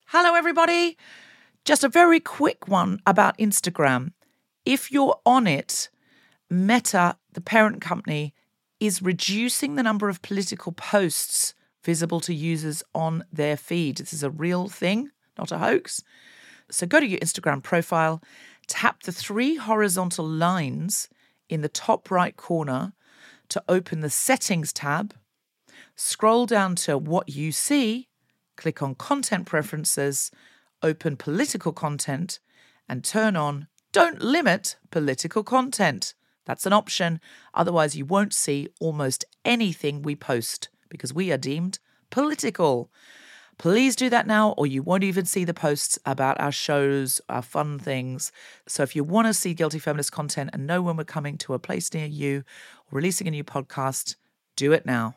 Hello, everybody. Just a very quick one about Instagram. If you're on it, Meta, the parent company, is reducing the number of political posts visible to users on their feed. This is a real thing, not a hoax. So go to your Instagram profile, tap the 3 horizontal lines in the top right corner to open the Settings tab, scroll down to What You See, click on Content Preferences, open Political Content, and turn on Don't Limit Political Content. That's an option. Otherwise, you won't see almost anything we post because we are deemed political. Please do that now, or you won't even see the posts about our shows, our fun things. So if you want to see Guilty Feminist content and know when we're coming to a place near you or releasing a new podcast, do it now.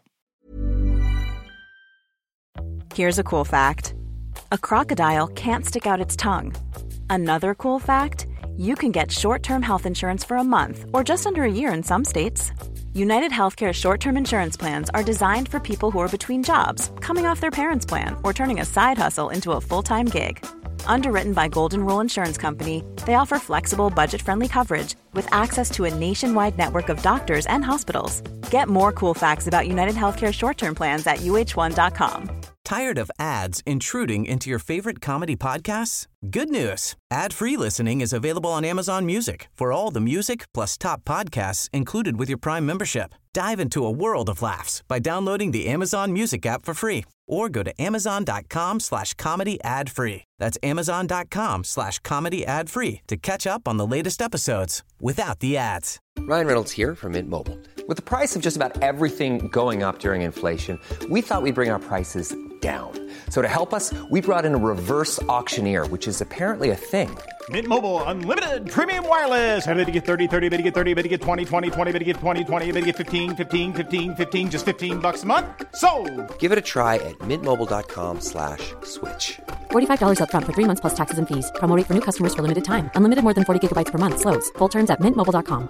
Here's a cool fact. A crocodile can't stick out its tongue. Another cool fact, you can get short-term health insurance for a month or just under a year in some states. United Healthcare short-term insurance plans are designed for people who are between jobs, coming off their parents' plan, or turning a side hustle into a full-time gig. Underwritten by Golden Rule Insurance Company, they offer flexible, budget-friendly coverage with access to a nationwide network of doctors and hospitals. Get more cool facts about United Healthcare short-term plans at uh1.com. Tired of ads intruding into your favorite comedy podcasts? Good news. Ad-free listening is available on Amazon Music for all the music plus top podcasts included with your Prime membership. Dive into a world of laughs by downloading the Amazon Music app for free or go to amazon.com/comedy ad-free. That's amazon.com/comedy ad-free to catch up on the latest episodes without the ads. Ryan Reynolds here from Mint Mobile. With the price of just about everything going up during inflation, we thought we'd bring our prices down. So to help us, we brought in a reverse auctioneer, which is apparently a thing. Mint Mobile Unlimited Premium Wireless. How to get 30, 30, bit to get 30, bit to get 20, 20, 20, bit to get 20, 20, bit to get 15, 15, 15, 15, just $15 a month? Sold! Give it a try at mintmobile.com/switch. $45 up front for 3 months plus taxes and fees. Promo rate for new customers for limited time. Unlimited more than 40 gigabytes per month. Slows full terms at mintmobile.com.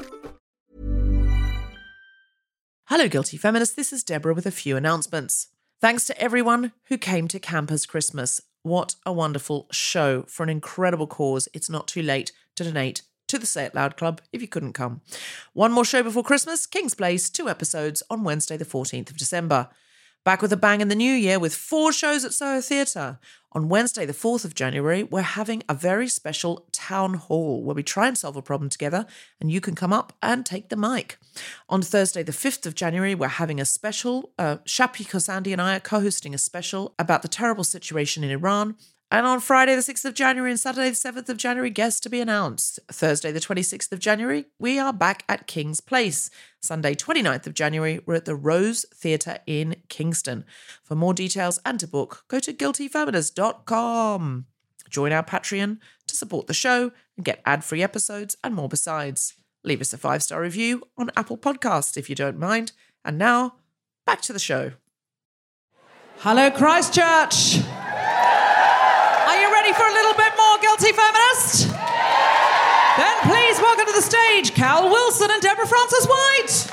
Hello, Guilty Feminists. This is Deborah with a few announcements. Thanks to everyone who came to Campers Christmas. What a wonderful show for an incredible cause. It's not too late to donate to the Say It Loud Club if you couldn't come. One more show before Christmas, King's Place, 2 episodes on Wednesday the 14th of December. Back with a bang in the new year with 4 shows at Soho Theatre. On Wednesday the 4th of January, we're having a very special town hall where we try and solve a problem together and you can come up and take the mic. On Thursday the 5th of January, we're having a special, Shapi Kosandi and I are co-hosting a special about the terrible situation in Iran. And on Friday the 6th of January and Saturday the 7th of January, guests to be announced. Thursday the 26th of January, we are back at King's Place. Sunday 29th of January, we're at the Rose Theatre in Kingston. For more details and to book, go to guiltyfeminist.com. Join our Patreon to support the show and get ad-free episodes and more besides. Leave us a 5-star review on Apple Podcasts if you don't mind. And now, back to the show. Hello, Christchurch! Ready for a little bit more Guilty Feminist? Then please welcome to the stage Cal Wilson and Deborah Frances-White.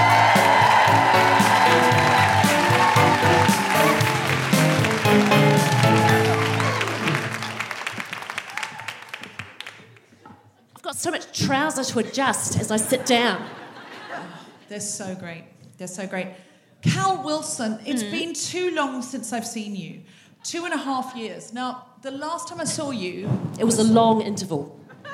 I've got so much trouser to adjust as I sit down. They're so great. They're so great. Cal Wilson, it's been too long since I've seen you. 2.5 years. Now, the last time I saw you... It was a long interval.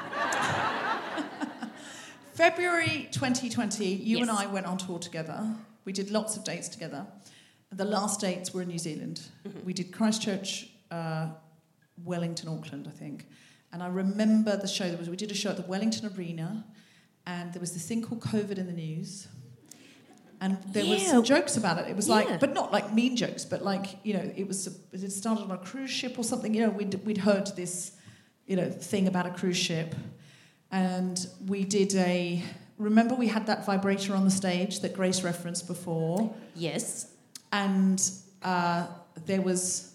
February 2020, you Yes. and I went on tour together. We did lots of dates together. The last dates were in New Zealand. Mm-hmm. We did Christchurch, Wellington, Auckland, I think. And I remember the show. We did a show at the Wellington Arena, and there was this thing called COVID in the news. And there was some jokes about it. It was like, but not like mean jokes, but like, you know, it started on a cruise ship or something. You know, we'd heard this, you know, thing about a cruise ship. And we did remember we had that vibrator on the stage that Grace referenced before? Yes. And there was...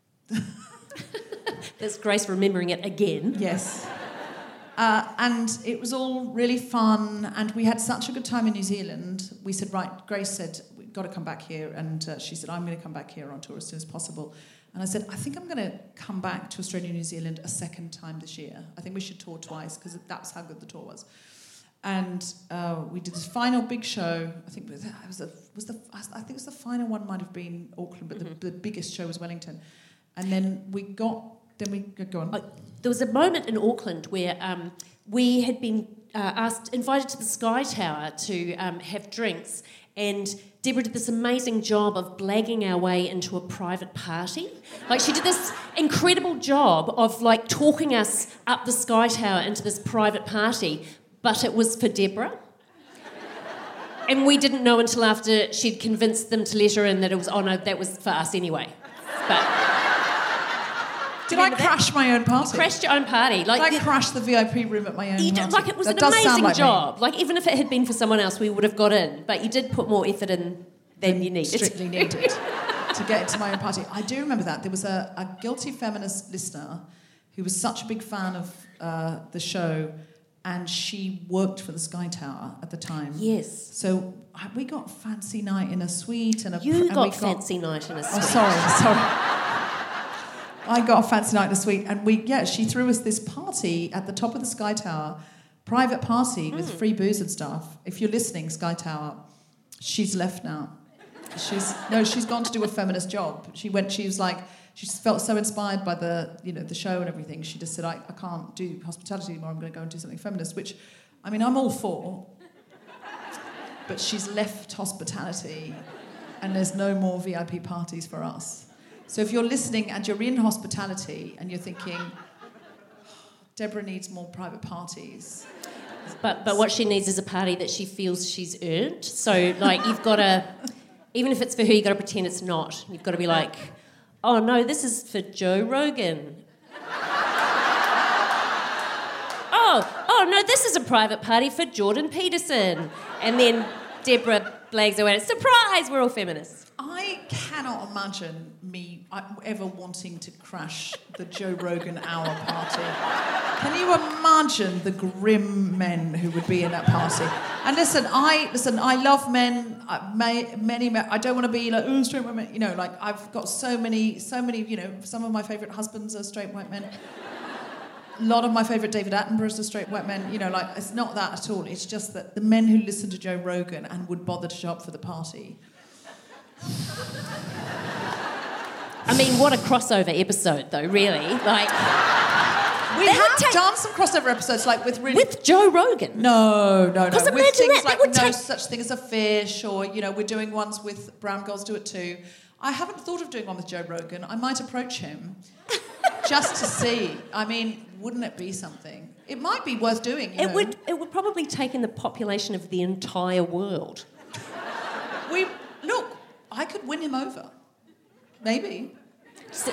There's Grace remembering it again. Yes. And it was all really fun, and we had such a good time in New Zealand. We said, right, Grace said, we've got to come back here, and she said, I'm going to come back here on tour as soon as possible. And I said, I think I'm going to come back to Australia and New Zealand a second time this year. I think we should tour twice because that's how good the tour was. And we did this final big show. I think it was the final one might have been Auckland, but the biggest show was Wellington. And then we go on. There was a moment in Auckland where we had been invited to the Sky Tower to have drinks, and Deborah did this amazing job of blagging our way into a private party. Like, she did this incredible job of, like, talking us up the Sky Tower into this private party, but it was for Deborah. And we didn't know until after she'd convinced them to let her in that it was, oh no, that was for us anyway. But... Did I crash my own party? You crashed your own party. Like, I crashed the VIP room at my own party. Like, it was an amazing job. Like, even if it had been for someone else, we would have got in. But you did put more effort in than you needed. Strictly needed to get into my own party. I do remember that. There was a guilty feminist listener who was such a big fan of the show, and she worked for the Sky Tower at the time. Yes. So we got a fancy night in a suite. You got fancy night in a suite. Oh, sorry. I got a fancy night in a suite, and she threw us this party at the top of the Sky Tower, private party with free booze and stuff. If you're listening, Sky Tower, she's left now. She's gone to do a feminist job. She felt so inspired by the show and everything. She just said, I can't do hospitality anymore. I'm going to go and do something feminist, which, I mean, I'm all for. But she's left hospitality, and there's no more VIP parties for us. So if you're listening and you're in hospitality and you're thinking, Deborah needs more private parties. But what she needs is a party that she feels she's earned. So, like, you've got to, even if it's for her, you've got to pretend it's not. You've got to be like, oh, no, this is for Joe Rogan. Oh, no, this is a private party for Jordan Peterson. And then Deborah blags away, surprise, we're all feminists. I cannot imagine me ever wanting to crash the Joe Rogan Hour party. Can you imagine the grim men who would be in that party? And listen, I love men. Many men. I don't want to be like, oh, straight white men. You know, like, I've got so many. You know, some of my favourite husbands are straight white men. A lot of my favourite David Attenboroughs are straight white men. You know, like, it's not that at all. It's just that the men who listen to Joe Rogan and would bother to show up for the party. I mean, what a crossover episode, though, really. Like, we have done some crossover episodes, like with Joe Rogan. No. Because with imagine things that. like No Such Thing as a Fish, or, you know, we're doing ones with Brown Girls Do It Too. I haven't thought of doing one with Joe Rogan. I might approach him just to see. I mean, wouldn't it be something? It might be worth doing. You know? It would probably take in the population of the entire world. Look, I could win him over. Maybe. So,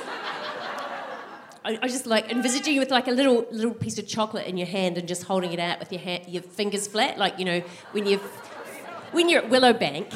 I just like envisaging you with like a little piece of chocolate in your hand and just holding it out with your fingers flat, like, you know, when you're at Willowbank.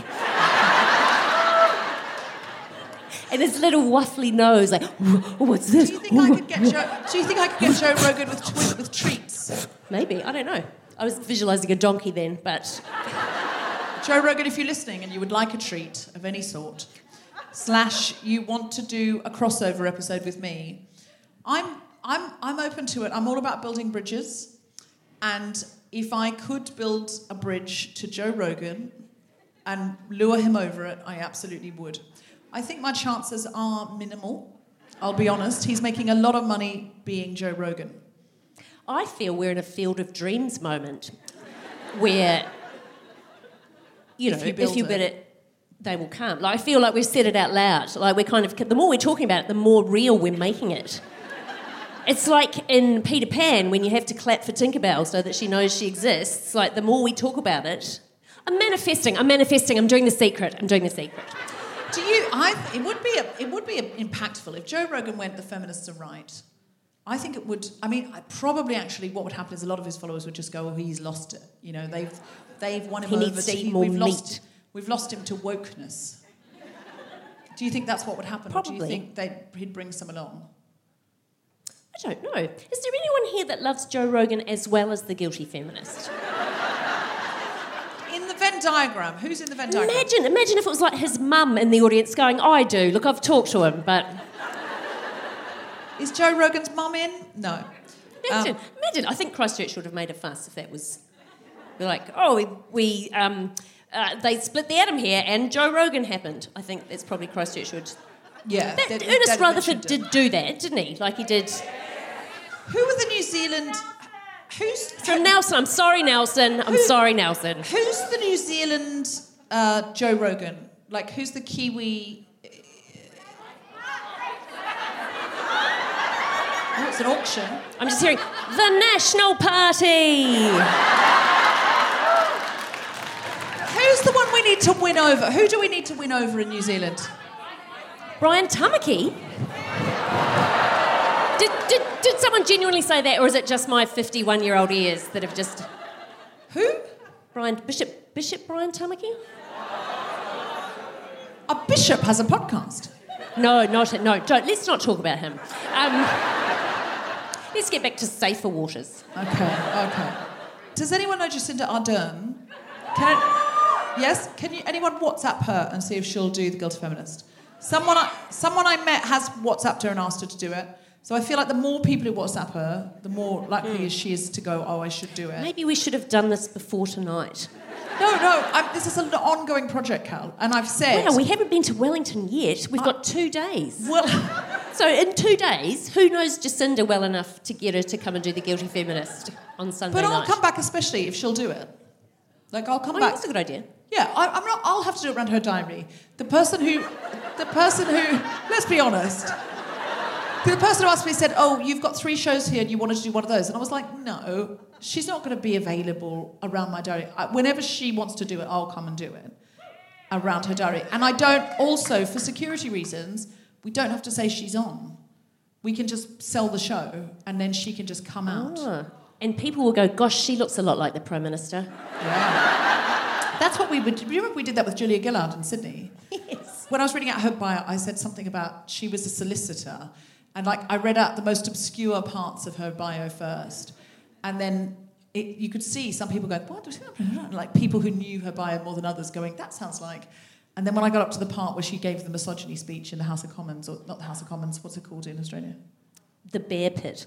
And his little waffly nose, like, what's this? Do you think I could get Joe Rogan with treats? Maybe, I don't know. I was visualising a donkey then, but Joe Rogan, if you're listening and you would like a treat of any sort, / you want to do a crossover episode with me, I'm open to it. I'm all about building bridges, and if I could build a bridge to Joe Rogan and lure him over it, I absolutely would. I think my chances are minimal. I'll be honest. He's making a lot of money being Joe Rogan. I feel we're in a Field of Dreams moment where, you know, if you bid it, they will come. Like, I feel like we've said it out loud. Like, we're kind of, the more we're talking about it, the more real we're making it. It's like in Peter Pan when you have to clap for Tinkerbell so that she knows she exists. Like, the more we talk about it, I'm manifesting, I'm doing the secret. It would be impactful if Joe Rogan went, the feminists are right. I think it would. I mean, probably actually, what would happen is a lot of his followers would just go, "Oh, he's lost it." You know, they've won him over. Needs to eat more meat. We've lost him to wokeness. Do you think that's what would happen? Probably. Or do you think he'd bring some along? I don't know. Is there anyone here that loves Joe Rogan as well as the guilty feminist? In the Venn diagram, who's in the Venn diagram? Imagine if it was like his mum in the audience going, "I do. Look, I've talked to him, but Is Joe Rogan's mum in? No. Imagine. I think Christchurch would have made a fuss if that was... They're like, oh, they split the atom here and Joe Rogan happened. I think that's probably Christchurch would... Yeah. Ernest Rutherford did do that, didn't he? Like he did... Who were the New Zealand... From Nelson. I'm sorry, Nelson. Sorry, Nelson. Who's the New Zealand Joe Rogan? Like, who's the Kiwi... Oh, it's an auction. I'm just hearing, the National Party! Who's the one we need to win over? Who do we need to win over in New Zealand? Brian Tamaki? Did someone genuinely say that, or is it just my 51-year-old ears that have just... Who? Bishop Brian Tamaki? A bishop has a podcast? No, don't. Let's not talk about him. Let's get back to safer waters. Okay. Does anyone know Jacinda Ardern? Yes? Can anyone WhatsApp her and see if she'll do The Guilty Feminist? Someone I met has WhatsApped her and asked her to do it. So I feel like the more people who WhatsApp her, the more likely she is to go, oh, I should do it. Maybe we should have done this before tonight. No, this is an ongoing project, Cal, and I've said... Well, we haven't been to Wellington yet. We've got 2 days. Well... So in 2 days, who knows Jacinda well enough to get her to come and do The Guilty Feminist on Sunday night? But I'll come back especially if she'll do it. Like, I'll come back... That's a good idea. Yeah, I'm not... I'll have to do it around her diary. The person who... Let's be honest... The person who asked me said, oh, you've got 3 shows here and you wanted to do one of those. And I was like, no, she's not going to be available around my diary. Whenever she wants to do it, I'll come and do it around her diary. And I don't also, for security reasons, we don't have to say she's on. We can just sell the show and then she can just come out. And people will go, gosh, she looks a lot like the Prime Minister. Yeah. That's what we would... Remember we did that with Julia Gillard in Sydney? Yes. When I was reading out her bio, I said something about she was a solicitor. And, I read out the most obscure parts of her bio first. And then you could see some people going, what? Like, people who knew her bio more than others going, that sounds like... And then when I got up to the part where she gave the misogyny speech in the House of Commons, or not the House of Commons, what's it called in Australia? The Bear Pit.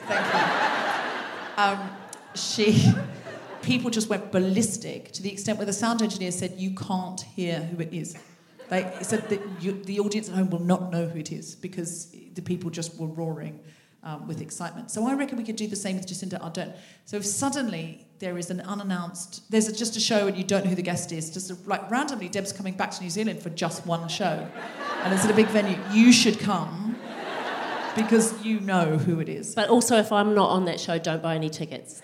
Thank you. People just went ballistic to the extent where the sound engineer said, you can't hear who it is. He said that the audience at home will not know who it is because the people just were roaring with excitement. So I reckon we could do the same with Jacinda Ardern. So if suddenly there is an unannounced... There's just a show and you don't know who the guest is, just randomly Deb's coming back to New Zealand for just one show and it's at a big venue, you should come because you know who it is. But also, if I'm not on that show, don't buy any tickets.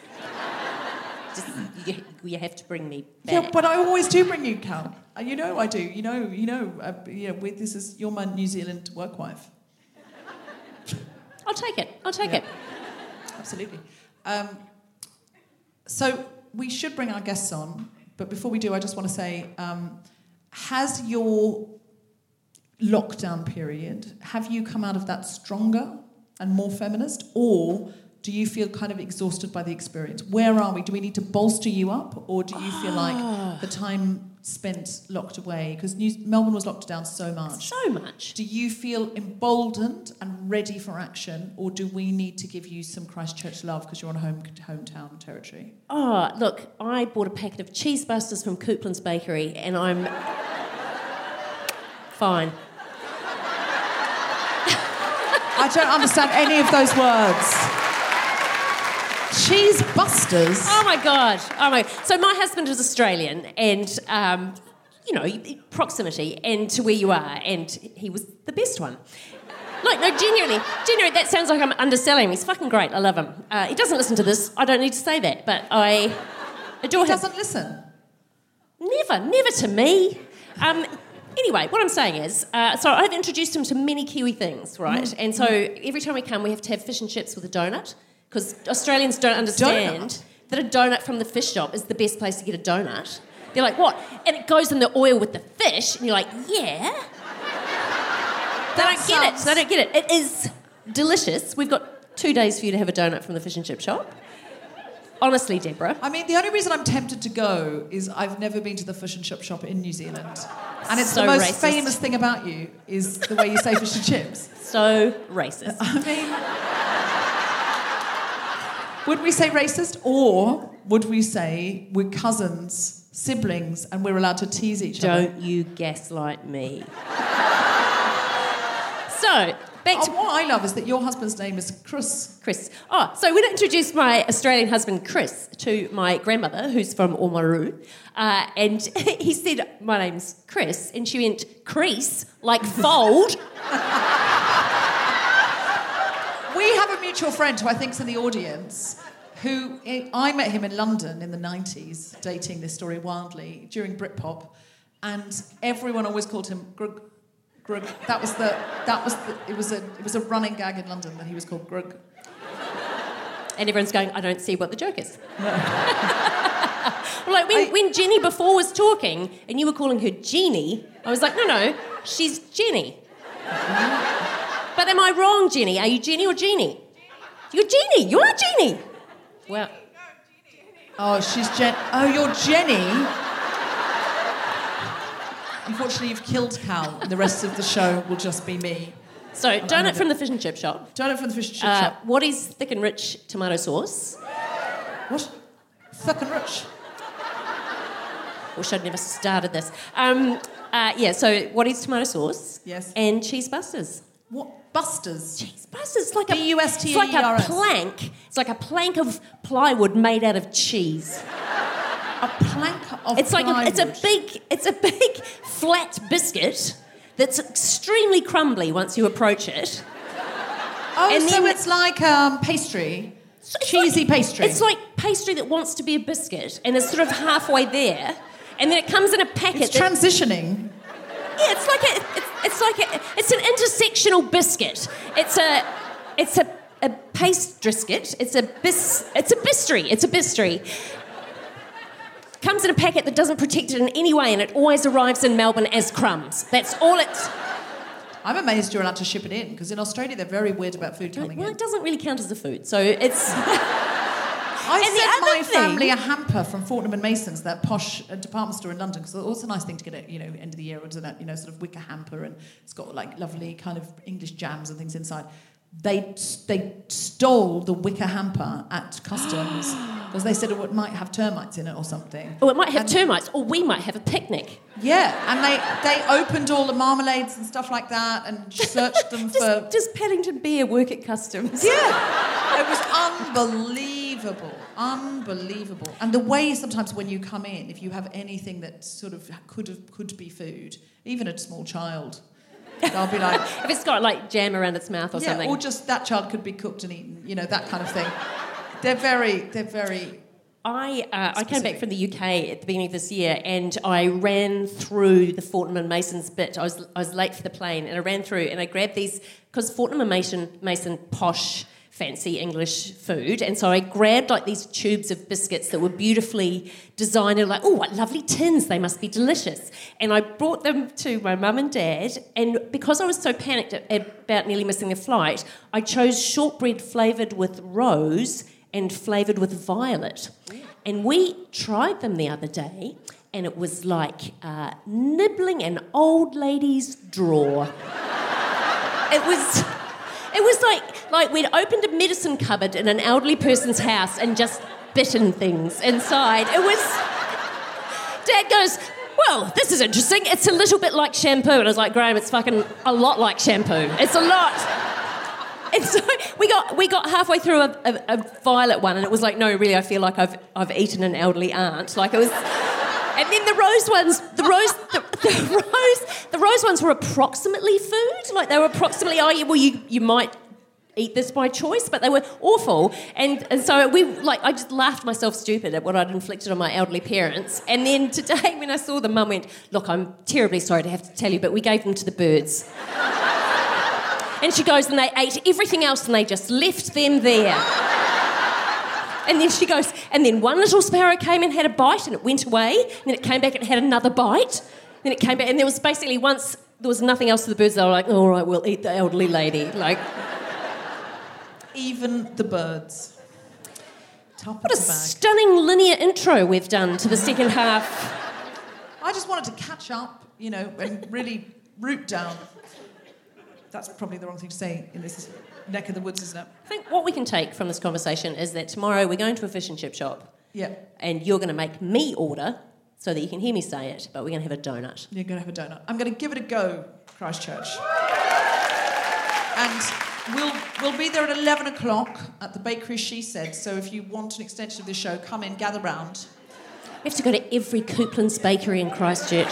You have to bring me back. Yeah, but I always do bring you, Cal. You know I do. This is... You're my New Zealand work wife. I'll take it. Absolutely. So we should bring our guests on, but before we do, I just want to say, has your lockdown period, have you come out of that stronger and more feminist, or do you feel kind of exhausted by the experience? Where are we? Do we need to bolster you up, or do you feel like the time spent locked away, because Melbourne was locked down so much. Do you feel emboldened and ready for action, or do we need to give you some Christchurch love because you're on hometown territory? Oh, look, I bought a packet of cheese busters from Coupland's Bakery and I'm fine. I don't understand any of those words. Cheese busters? Oh my God. So my husband is Australian and, proximity and to where you are, and he was the best one. Like, no, genuinely, that sounds like I'm underselling him. He's fucking great. I love him. He doesn't listen to this. I don't need to say that, but I adore him. He doesn't listen? Never to me. Anyway, what I'm saying is, so I've introduced him to many Kiwi things, right? And so every time we come, we have to have fish and chips with a donut, because Australians don't understand that a donut from the fish shop is the best place to get a donut. They're like, what? And it goes in the oil with the fish, and you're like, yeah. They don't get it. It is delicious. We've got 2 days for you to have a donut from the fish and chip shop. Honestly, Deborah. I mean, the only reason I'm tempted to go is I've never been to the fish and chip shop in New Zealand. And it's So the most racist. famous thing about you is the way you say fish and chips. So racist. I mean, would we say racist, or would we say we're cousins, siblings, and we're allowed to tease each other? Don't you gaslight me. So, back to... What I love is that your husband's name is Chris. Chris. Oh, so when I introduced my Australian husband, Chris, to my grandmother, who's from Oamaru, and he said, my name's Chris, and she went, crease, like fold. We have a mutual friend who I think's in the audience, who I met him in London in the 90s, dating this story wildly, during Britpop, and everyone always called him Grug. Grug. It was a running gag in London that he was called Grug. And everyone's going, I don't see what the joke is. Like when Jenny before was talking and you were calling her Jeannie, I was like, no, she's Jenny. But am I wrong, Jenny? Are you Jenny or Jeannie? You're Jeannie. You are Jeannie. Well. Oh, she's Oh, you're Jenny. Unfortunately, you've killed Cal, and the rest of the show will just be me. So, donut from the fish and chip shop. Donut from the fish and chip shop. What is thick and rich tomato sauce? What? Thick and rich? Wish I'd never started this. So what is tomato sauce? Yes. And cheese busters. What? Busters? Cheese busters, like B-U-S-T-E-R-S. It's like a plank. It's like a plank of plywood made out of cheese. A plank of plywood? It's a big flat biscuit that's extremely crumbly once you approach it. Oh, and so then it's like pastry. Cheesy pastry. It's like pastry that wants to be a biscuit and is sort of halfway there, and then it comes in a packet. It's transitioning. Yeah, it's an intersectional biscuit. It's a pastriscuit. It's a bistry. Comes in a packet that doesn't protect it in any way, and it always arrives in Melbourne as crumbs. That's all it's... I'm amazed you're allowed to ship it in, because in Australia they're very weird about food coming in. Well, it doesn't really count as a food, so it's... I sent my family a hamper from Fortnum and Mason's, that posh department store in London, because it's also a nice thing to get at, end of the year, or that, sort of wicker hamper, and it's got like lovely kind of English jams and things inside. They stole the wicker hamper at customs because they said it might have termites in it or something. Oh, it might have termites, or we might have a picnic. Yeah, and they opened all the marmalades and stuff like that and searched them for... Does Paddington Bear work at customs? Yeah, it was unbelievable. And the way sometimes when you come in, if you have anything that sort of could be food, even a small child... I'll be like... If it's got, like, jam around its mouth or something. Or just that child could be cooked and eaten, that kind of thing. They're very... I came back from the UK at the beginning of this year, and I ran through the Fortnum and Mason's bit. I was late for the plane, and I ran through, and I grabbed these... Because Fortnum and Mason posh... fancy English food, and so I grabbed like these tubes of biscuits that were beautifully designed, and like, oh, what lovely tins, they must be delicious. And I brought them to my mum and dad, and because I was so panicked about nearly missing the flight, I chose shortbread flavoured with rose and flavoured with violet. And we tried them the other day, and it was like nibbling an old lady's drawer. It was like we'd opened a medicine cupboard in an elderly person's house and just bitten things inside. It was... Dad goes, well, this is interesting. It's a little bit like shampoo. And I was like, Graham, it's fucking a lot like shampoo. It's a lot. And so we got halfway through a violet one, and it was like, no, really, I feel like I've eaten an elderly aunt. Like it was... And then the rose ones, the rose ones were approximately food. Like they were approximately, you might eat this by choice, but they were awful. And so I just laughed myself stupid at what I'd inflicted on my elderly parents. And then today when I saw them, Mum went, look, I'm terribly sorry to have to tell you, but we gave them to the birds. And she goes, and they ate everything else and they just left them there. And then she goes, and then one little sparrow came and had a bite and it went away. And then it came back and it had another bite. Then it came back, and there was basically once there was nothing else for the birds. They were like, all right, we'll eat the elderly lady. Like, even the birds. Top What a of the bag. stunning linear intro we've done to the second half. I just wanted to catch up, and really root down. That's probably the wrong thing to say in this neck of the woods, isn't it? I think what we can take from this conversation is that tomorrow we're going to a fish and chip shop. Yeah. And you're going to make me order so that you can hear me say it, but we're going to have a donut. You're going to have a donut. I'm going to give it a go, Christchurch. And we'll be there at 11 o'clock at the bakery She Said, so if you want an extension of this show, come in, gather round. We have to go to every Coupland's bakery in Christchurch.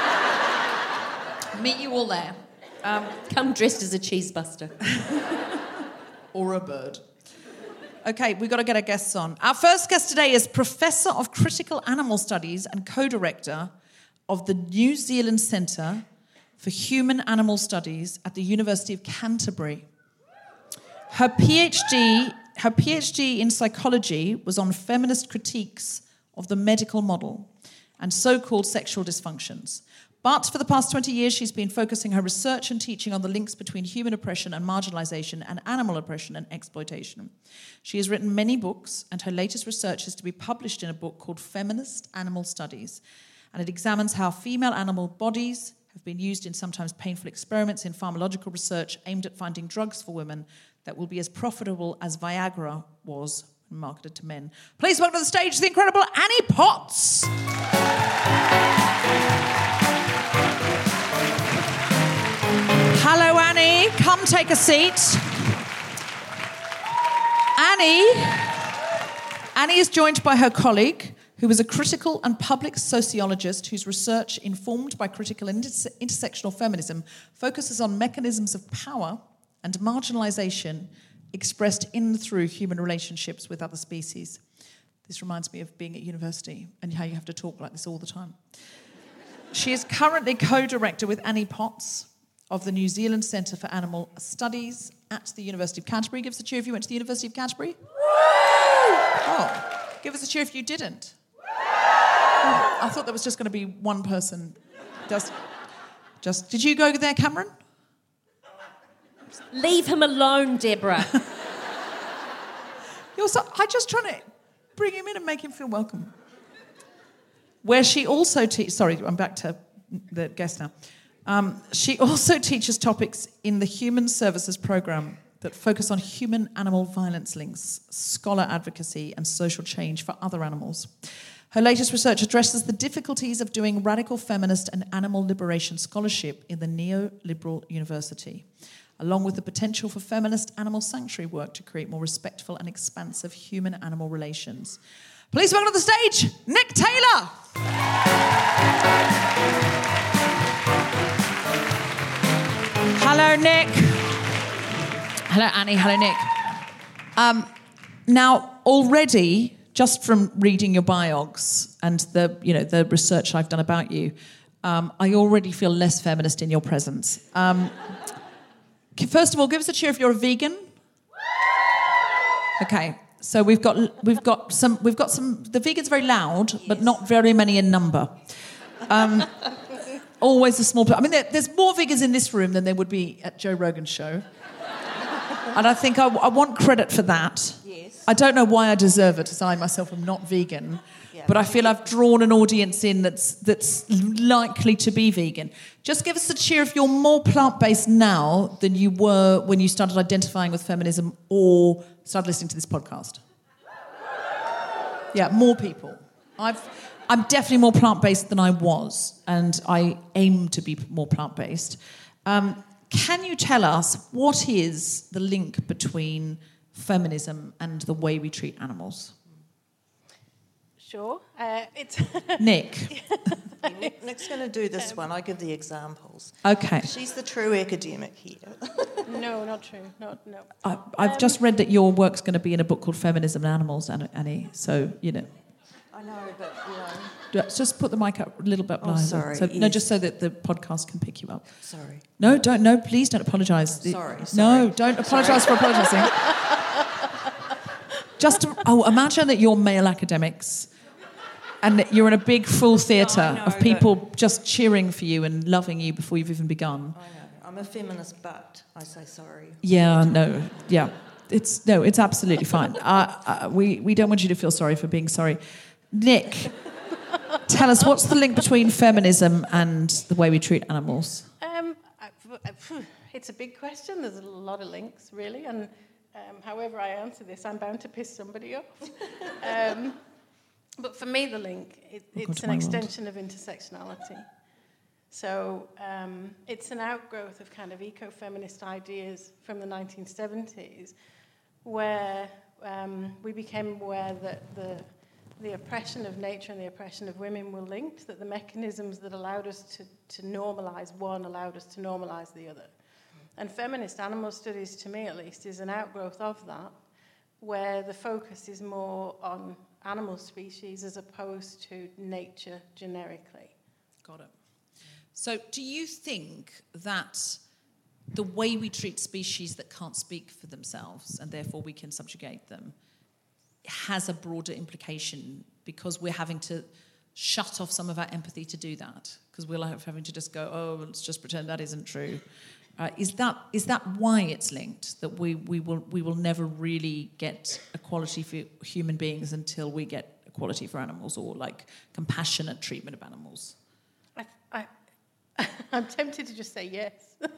Meet you all there. Come dressed as a cheese buster. Or a bird. Okay, we've got to get our guests on. Our first guest today is Professor of Critical Animal Studies and co-director of the New Zealand Centre for Human Animal Studies at the University of Canterbury. Her PhD in psychology was on feminist critiques of the medical model and so-called sexual dysfunctions. But for the past 20 years, she's been focusing her research and teaching on the links between human oppression and marginalisation and animal oppression and exploitation. She has written many books, and her latest research is to be published in a book called Feminist Animal Studies, and it examines how female animal bodies have been used in sometimes painful experiments in pharmacological research aimed at finding drugs for women that will be as profitable as Viagra was when marketed to men. Please welcome to the stage the incredible Annie Potts. Hello, Annie. Come take a seat. Annie is joined by her colleague, who is a critical and public sociologist whose research, informed by critical intersectional feminism, focuses on mechanisms of power and marginalisation expressed in and through human relationships with other species. This reminds me of being at university and how you have to talk like this all the time. She is currently co-director with Annie Potts of the New Zealand Centre for Animal Studies at the University of Canterbury. Give us a cheer if you went to the University of Canterbury. Oh, give us a cheer if you didn't. Oh, I thought there was just going to be one person. Just. Did you go there, Cameron? Leave him alone, Deborah. I'm just trying to bring him in and make him feel welcome. Where she also sorry, I'm back to the guest now. She also teaches topics in the Human Services Programme that focus on human-animal violence links, scholar advocacy and social change for other animals. Her latest research addresses the difficulties of doing radical feminist and animal liberation scholarship in the neoliberal university, along with the potential for feminist animal sanctuary work to create more respectful and expansive human-animal relations. Please welcome to the stage, Nick Taylor. Hello, Nick. Hello, Annie. Hello, Nick. Now, already, just from reading your biogs and the research I've done about you, I already feel less feminist in your presence. First of all, give us a cheer if you're a vegan. Okay, so we've got some. The vegans are very loud, yes, but not very many in number. Always a small. I mean, there's more vegans in this room than there would be at Joe Rogan's show, and I think I want credit for that. Yes. I don't know why I deserve it, as I myself am not vegan. But I feel I've drawn an audience in that's likely to be vegan. Just give us a cheer if you're more plant-based now than you were when you started identifying with feminism or started listening to this podcast. Yeah, more people. I'm definitely more plant-based than I was, and I aim to be more plant-based. Can you tell us what is the link between feminism and the way we treat animals? Sure. It's Nick. Nick's going to do this one. I give the examples. Okay. She's the true academic here. No, not true. No. I've just read that your work's going to be in a book called Feminism and Animals, Annie. So, I know, but, Just put the mic up a little bit louder. Sorry. So, no, just so that the podcast can pick you up. Sorry. No, don't. No, please don't apologise. Sorry. No, don't apologise for apologising. Imagine that you're male academics and that you're in a big full theatre of people just cheering for you and loving you before you've even begun. I know. I'm a feminist, but I say sorry. Yeah, no, yeah. It's absolutely fine. We don't want you to feel sorry for being sorry. Nick, tell us, what's the link between feminism and the way we treat animals? It's a big question. There's a lot of links, really, and however I answer this, I'm bound to piss somebody off. But for me, the link, it's an extension of intersectionality. So it's an outgrowth of kind of eco-feminist ideas from the 1970s, where we became aware that the oppression of nature and the oppression of women were linked, that the mechanisms that allowed us to normalise one allowed us to normalise the other. And feminist animal studies, to me at least, is an outgrowth of that, where the focus is more on animal species as opposed to nature generically. Got it. So do you think that the way we treat species that can't speak for themselves and therefore we can subjugate them has a broader implication because we're having to shut off some of our empathy to do that? Because we're having to just go, oh, let's just pretend that isn't true. Is that why it's linked, that we will never really get equality for human beings until we get equality for animals, or like compassionate treatment of animals? I'm tempted to just say yes.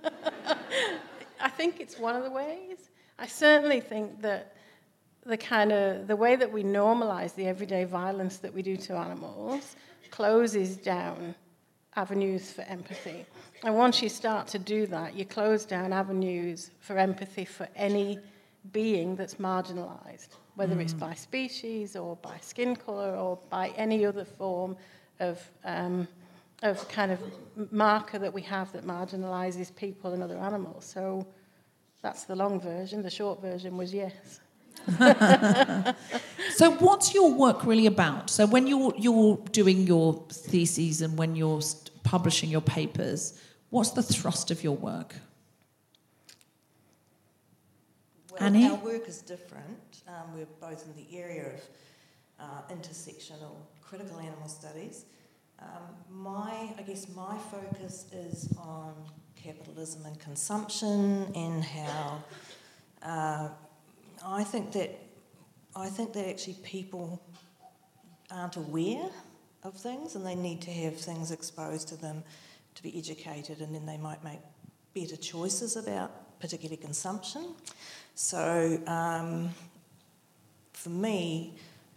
I think it's one of the ways. I certainly think that the way that we normalise the everyday violence that we do to animals closes down avenues for empathy. And once you start to do that, you close down avenues for empathy for any being that's marginalised, whether it's by species or by skin colour or by any other form of kind of marker that we have that marginalises people and other animals. So that's the long version. The short version was yes. So what's your work really about? So when you're doing your theses and when you're publishing your papers, what's the thrust of your work? Well, Annie? our work is different. We're both in the area of intersectional critical animal studies. My focus is on capitalism and consumption and how I think that actually people aren't aware of things and they need to have things exposed to them to be educated, and then they might make better choices about particularly consumption. So for me,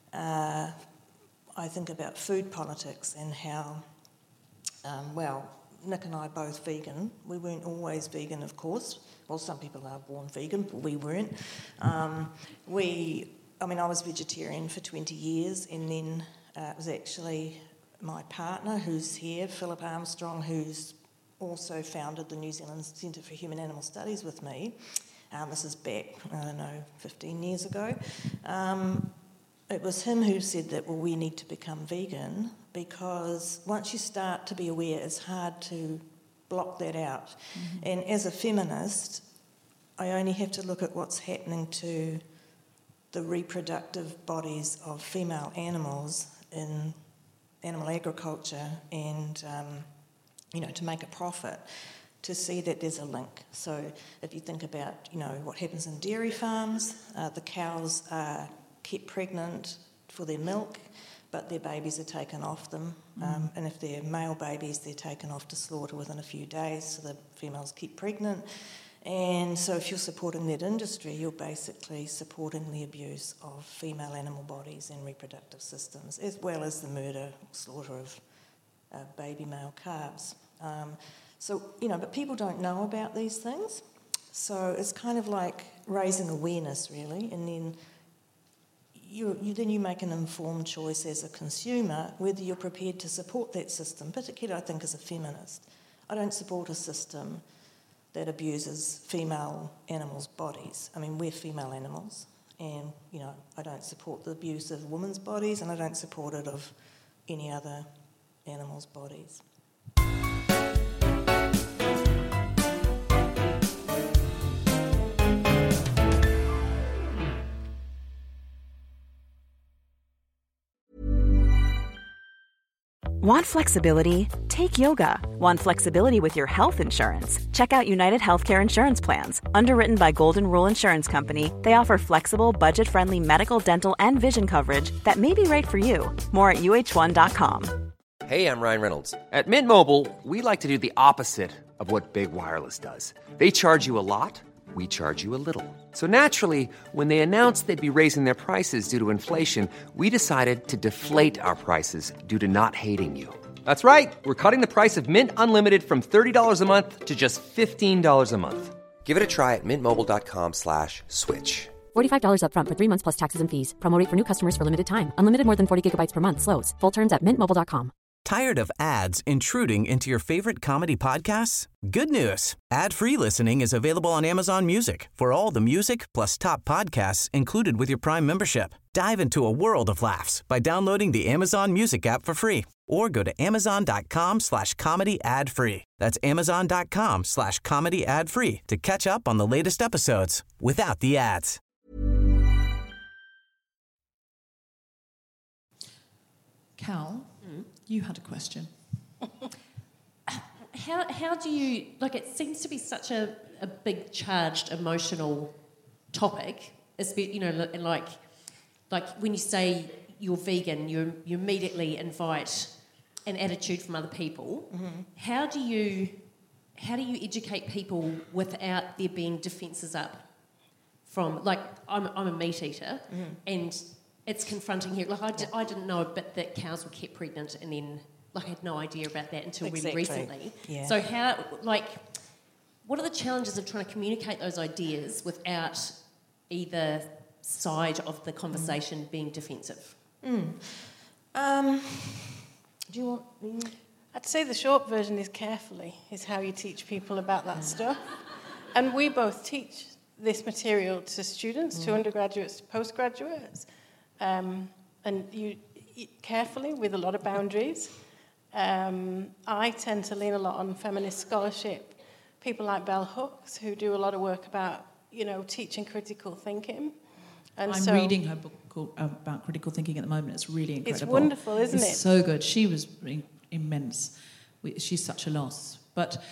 I think about food politics and how, Nick and I are both vegan. We weren't always vegan, of course. Well, some people are born vegan, but we weren't. I was vegetarian for 20 years, and then it was actually my partner, who's here, Philip Armstrong, who's also founded the New Zealand Centre for Human Animal Studies with me. This is back, 15 years ago. It was him who said that, well, we need to become vegan, because once you start to be aware, it's hard to block that out. Mm-hmm. And as a feminist, I only have to look at what's happening to the reproductive bodies of female animals in animal agriculture and, to make a profit, to see that there's a link. So if you think about, what happens in dairy farms, the cows are kept pregnant for their milk, but their babies are taken off them. And if they're male babies, they're taken off to slaughter within a few days, so the females keep pregnant. And so if you're supporting that industry, you're basically supporting the abuse of female animal bodies and reproductive systems, as well as the murder, slaughter of baby male calves. But people don't know about these things. So it's kind of like raising awareness, really, and then you make an informed choice as a consumer whether you're prepared to support that system, particularly, I think, as a feminist. I don't support a system that abuses female animals' bodies. I mean, we're female animals, and, I don't support the abuse of women's bodies, and I don't support it of any other animals' bodies. Want flexibility? Take yoga. Want flexibility with your health insurance? Check out United Healthcare Insurance Plans. Underwritten by Golden Rule Insurance Company, they offer flexible, budget-friendly medical, dental, and vision coverage that may be right for you. More at uh1.com. Hey, I'm Ryan Reynolds. At Mint Mobile, we like to do the opposite of what Big Wireless does. They charge you a lot, we charge you a little. So naturally, when they announced they'd be raising their prices due to inflation, we decided to deflate our prices due to not hating you. That's right. We're cutting the price of Mint Unlimited from $30 a month to just $15 a month. Give it a try at mintmobile.com/switch. $45 up front for 3 months plus taxes and fees. Promo rate for new customers for limited time. Unlimited more than 40 gigabytes per month. Slows full terms at mintmobile.com. Tired of ads intruding into your favorite comedy podcasts? Good news. Ad-free listening is available on Amazon Music for all the music plus top podcasts included with your Prime membership. Dive into a world of laughs by downloading the Amazon Music app for free or go to amazon.com/comedy ad-free. That's amazon.com/comedy ad-free to catch up on the latest episodes without the ads. Cal, you had a question. How do you, like, it seems to be such a big, charged, emotional topic, you know, like when you say you're vegan, you immediately invite an attitude from other people. Mm-hmm. How do you educate people without there being defences up from, like, I'm a meat eater, and it's confronting here. Like, I didn't know a bit that cows were kept pregnant, and then, like, I had no idea about that until really recently. Yeah. So how, like, what are the challenges of trying to communicate those ideas without either side of the conversation being defensive? Do you want... I'd say the short version is carefully, is how you teach people about that stuff. And we both teach this material to students, to undergraduates, to postgraduates. And you carefully, with a lot of boundaries. I tend to lean a lot on feminist scholarship. People like Bell Hooks, who do a lot of work about, you know, teaching critical thinking. And I'm reading her book about critical thinking at the moment. It's really incredible. It's wonderful, isn't it? It's so good. She was immense. She's such a loss. But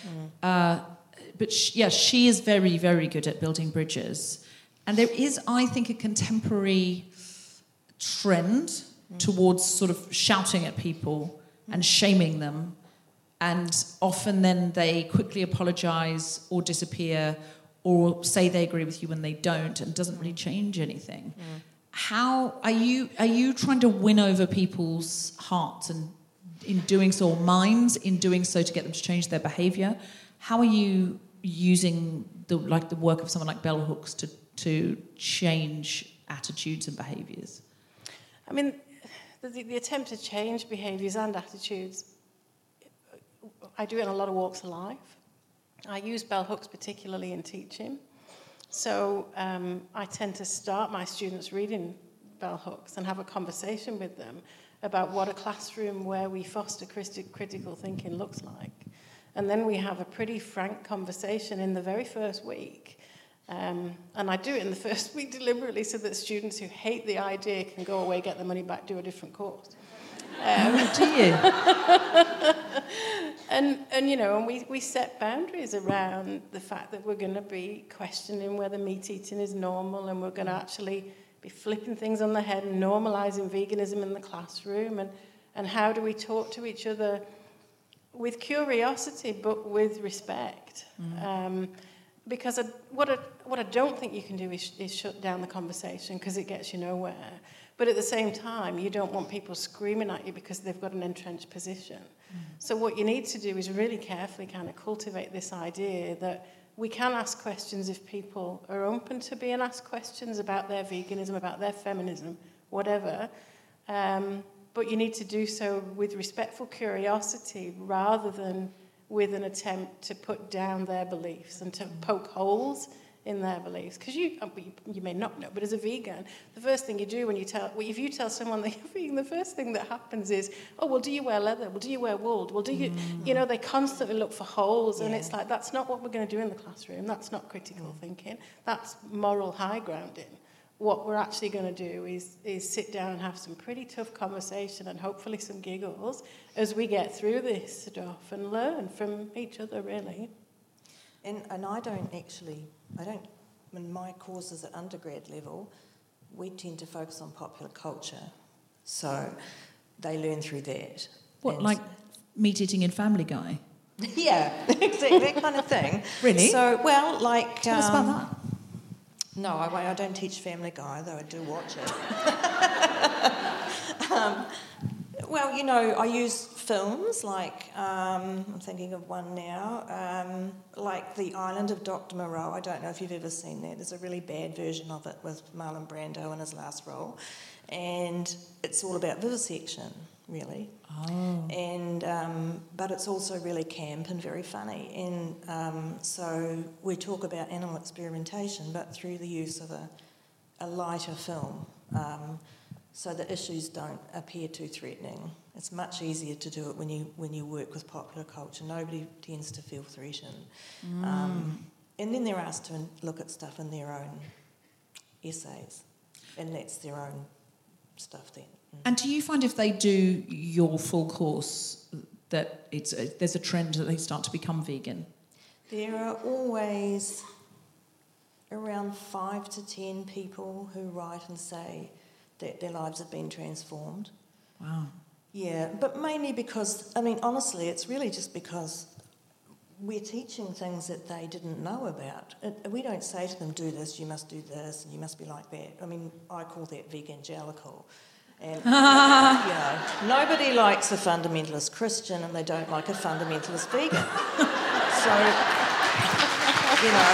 she is very, very good at building bridges. And there is, I think, a contemporary trend towards sort of shouting at people and shaming them, and often then they quickly apologise or disappear or say they agree with you when they don't, and it doesn't really change anything. How are you trying to win over people's hearts, and in doing so, or minds, in doing so, to get them to change their behaviour? How are you using the work of someone like Bell Hooks to change attitudes and behaviours? I mean, the attempt to change behaviours and attitudes, I do it in a lot of walks of life. I use Bell Hooks particularly in teaching. So I tend to start my students reading Bell Hooks and have a conversation with them about what a classroom where we foster critical thinking looks like. And then we have a pretty frank conversation in the very first week. And I do it in the first week deliberately so that students who hate the idea can go away, get their money back, do a different course. Do you? And you know, and we set boundaries around the fact that we're going to be questioning whether meat eating is normal, and we're going to actually be flipping things on the head and normalising veganism in the classroom, and how do we talk to each other with curiosity but with respect. Because what I don't think you can do is shut down the conversation, because it gets you nowhere. But at the same time, you don't want people screaming at you because they've got an entrenched position. So what you need to do is really carefully kind of cultivate this idea that we can ask questions if people are open to being asked questions about their veganism, about their feminism, whatever. But you need to do so with respectful curiosity rather than with an attempt to put down their beliefs and to poke holes in their beliefs. Because you may not know, but as a vegan, the first thing you do if you tell someone that you're vegan, the first thing that happens is, oh, well, do you wear leather? Well, do you wear wool? Well, do you, you know, they constantly look for holes, and it's like, that's not what we're going to do in the classroom. That's not critical thinking. That's moral high grounding. what we're actually going to do is sit down and have some pretty tough conversation and hopefully some giggles as we get through this stuff and learn from each other, really. And in my courses at undergrad level, we tend to focus on popular culture. So they learn through that. What, and like meat eating in Family Guy? Yeah, exactly, that kind of thing. Really? So, well, like... Tell us about that. No, I don't teach Family Guy, though I do watch it. Well, you know, I use films like, I'm thinking of one now, like The Island of Dr. Moreau. I don't know if you've ever seen that. There's a really bad version of it with Marlon Brando in his last role. And it's all about vivisection, really. Oh. And but it's also really camp and very funny. And so we talk about animal experimentation, but through the use of a lighter film, so the issues don't appear too threatening. It's much easier to do it when you work with popular culture. Nobody tends to feel threatened. And then they're asked to look at stuff in their own essays, and that's their own stuff then. And do you find if they do your full course that there's a trend that they start to become vegan? There are always around 5 to 10 people who write and say that their lives have been transformed. Wow. Yeah, but mainly because, I mean, honestly, it's really just because we're teaching things that they didn't know about. We don't say to them, do this, you must do this, and you must be like that. I mean, I call that vegangelical. And, you know, nobody likes a fundamentalist Christian and they don't like a fundamentalist vegan. So, you know,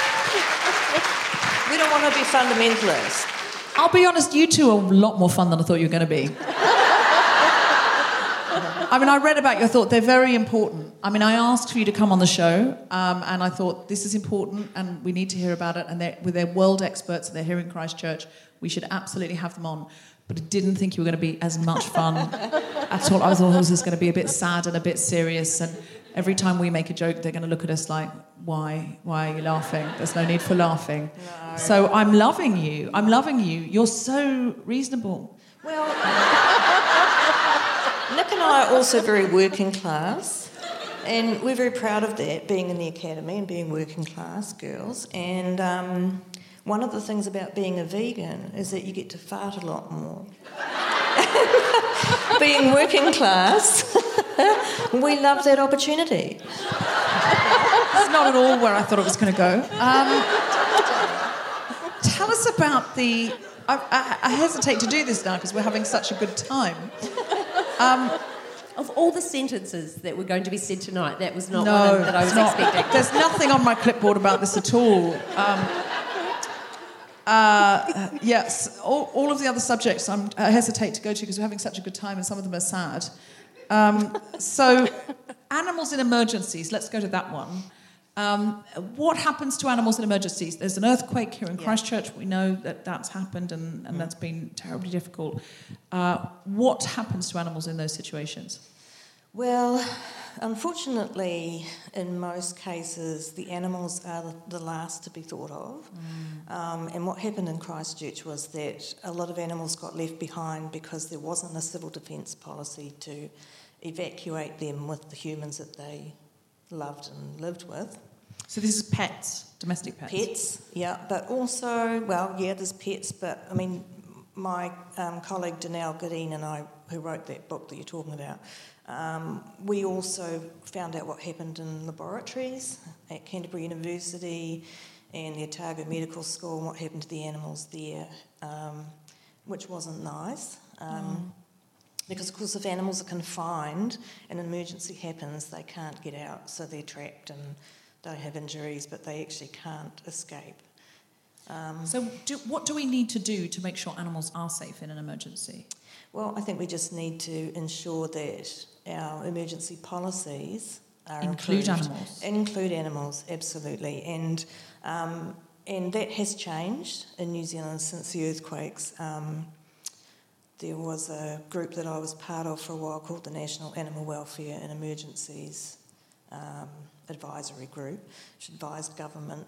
we don't want to be fundamentalists. I'll be honest, you two are a lot more fun than I thought you were going to be. I mean, I read about your thought. They're very important. I mean, I asked for you to come on the show, and I thought this is important and we need to hear about it. And they're world experts, they're here in Christchurch. We should absolutely have them on. But I didn't think you were going to be as much fun at all. I thought this was going to be a bit sad and a bit serious. And every time we make a joke, they're going to look at us like, why are you laughing? There's no need for laughing. No. So I'm loving you. You're so reasonable. Well, Nick and I are also very working class, and we're very proud of that, being in the academy and being working class girls. And one of the things about being a vegan is that you get to fart a lot more. Being working class, we love that opportunity. It's not at all where I thought it was going to go. Tell us about the... I hesitate to do this now because we're having such a good time. Of all the sentences that were going to be said tonight, that was not one that I was expecting. There's nothing on my clipboard about this at all. Yes, all of the other subjects I hesitate to go to because we're having such a good time and some of them are sad. So, animals in emergencies, let's go to that one. What happens to animals in emergencies? There's an earthquake here in Christchurch. We know that that's happened and that's been terribly difficult. What happens to animals in those situations? Well, unfortunately, in most cases, the animals are the last to be thought of. And what happened in Christchurch was that a lot of animals got left behind because there wasn't a civil defence policy to evacuate them with the humans that they loved and lived with. So this is pets, domestic pets? Pets, yeah, but also, well, yeah, there's pets, but, I mean, my colleague Danelle Goodine and I, who wrote that book that you're talking about, we also found out what happened in laboratories at Canterbury University and the Otago Medical School and what happened to the animals there, which wasn't nice. Because, of course, if animals are confined and an emergency happens, they can't get out, so they're trapped and they have injuries, but they actually can't escape. So what do we need to do to make sure animals are safe in an emergency? Well, I think we just need to ensure that our emergency policies are include improved. Animals. Include animals, absolutely. And that has changed in New Zealand since the earthquakes. There was a group that I was part of for a while called the National Animal Welfare and Emergencies Advisory Group, which advised government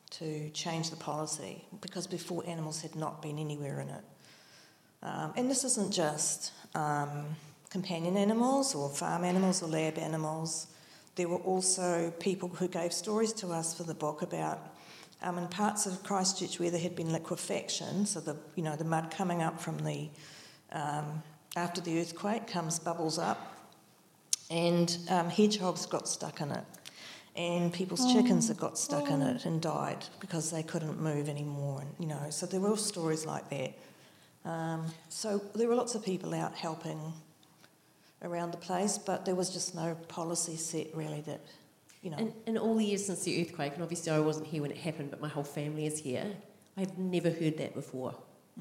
to change the policy, because before animals had not been anywhere in it. And this isn't just companion animals or farm animals or lab animals. There were also people who gave stories to us for the book about in parts of Christchurch where there had been liquefaction, so the mud coming up from the after the earthquake bubbles up, and hedgehogs got stuck in it, and people's chickens had got stuck in it and died because they couldn't move anymore. And so there were stories like that. So there were lots of people out helping around the place, but there was just no policy set really that, In all the years since the earthquake, and obviously I wasn't here when it happened, but my whole family is here, I've never heard that before.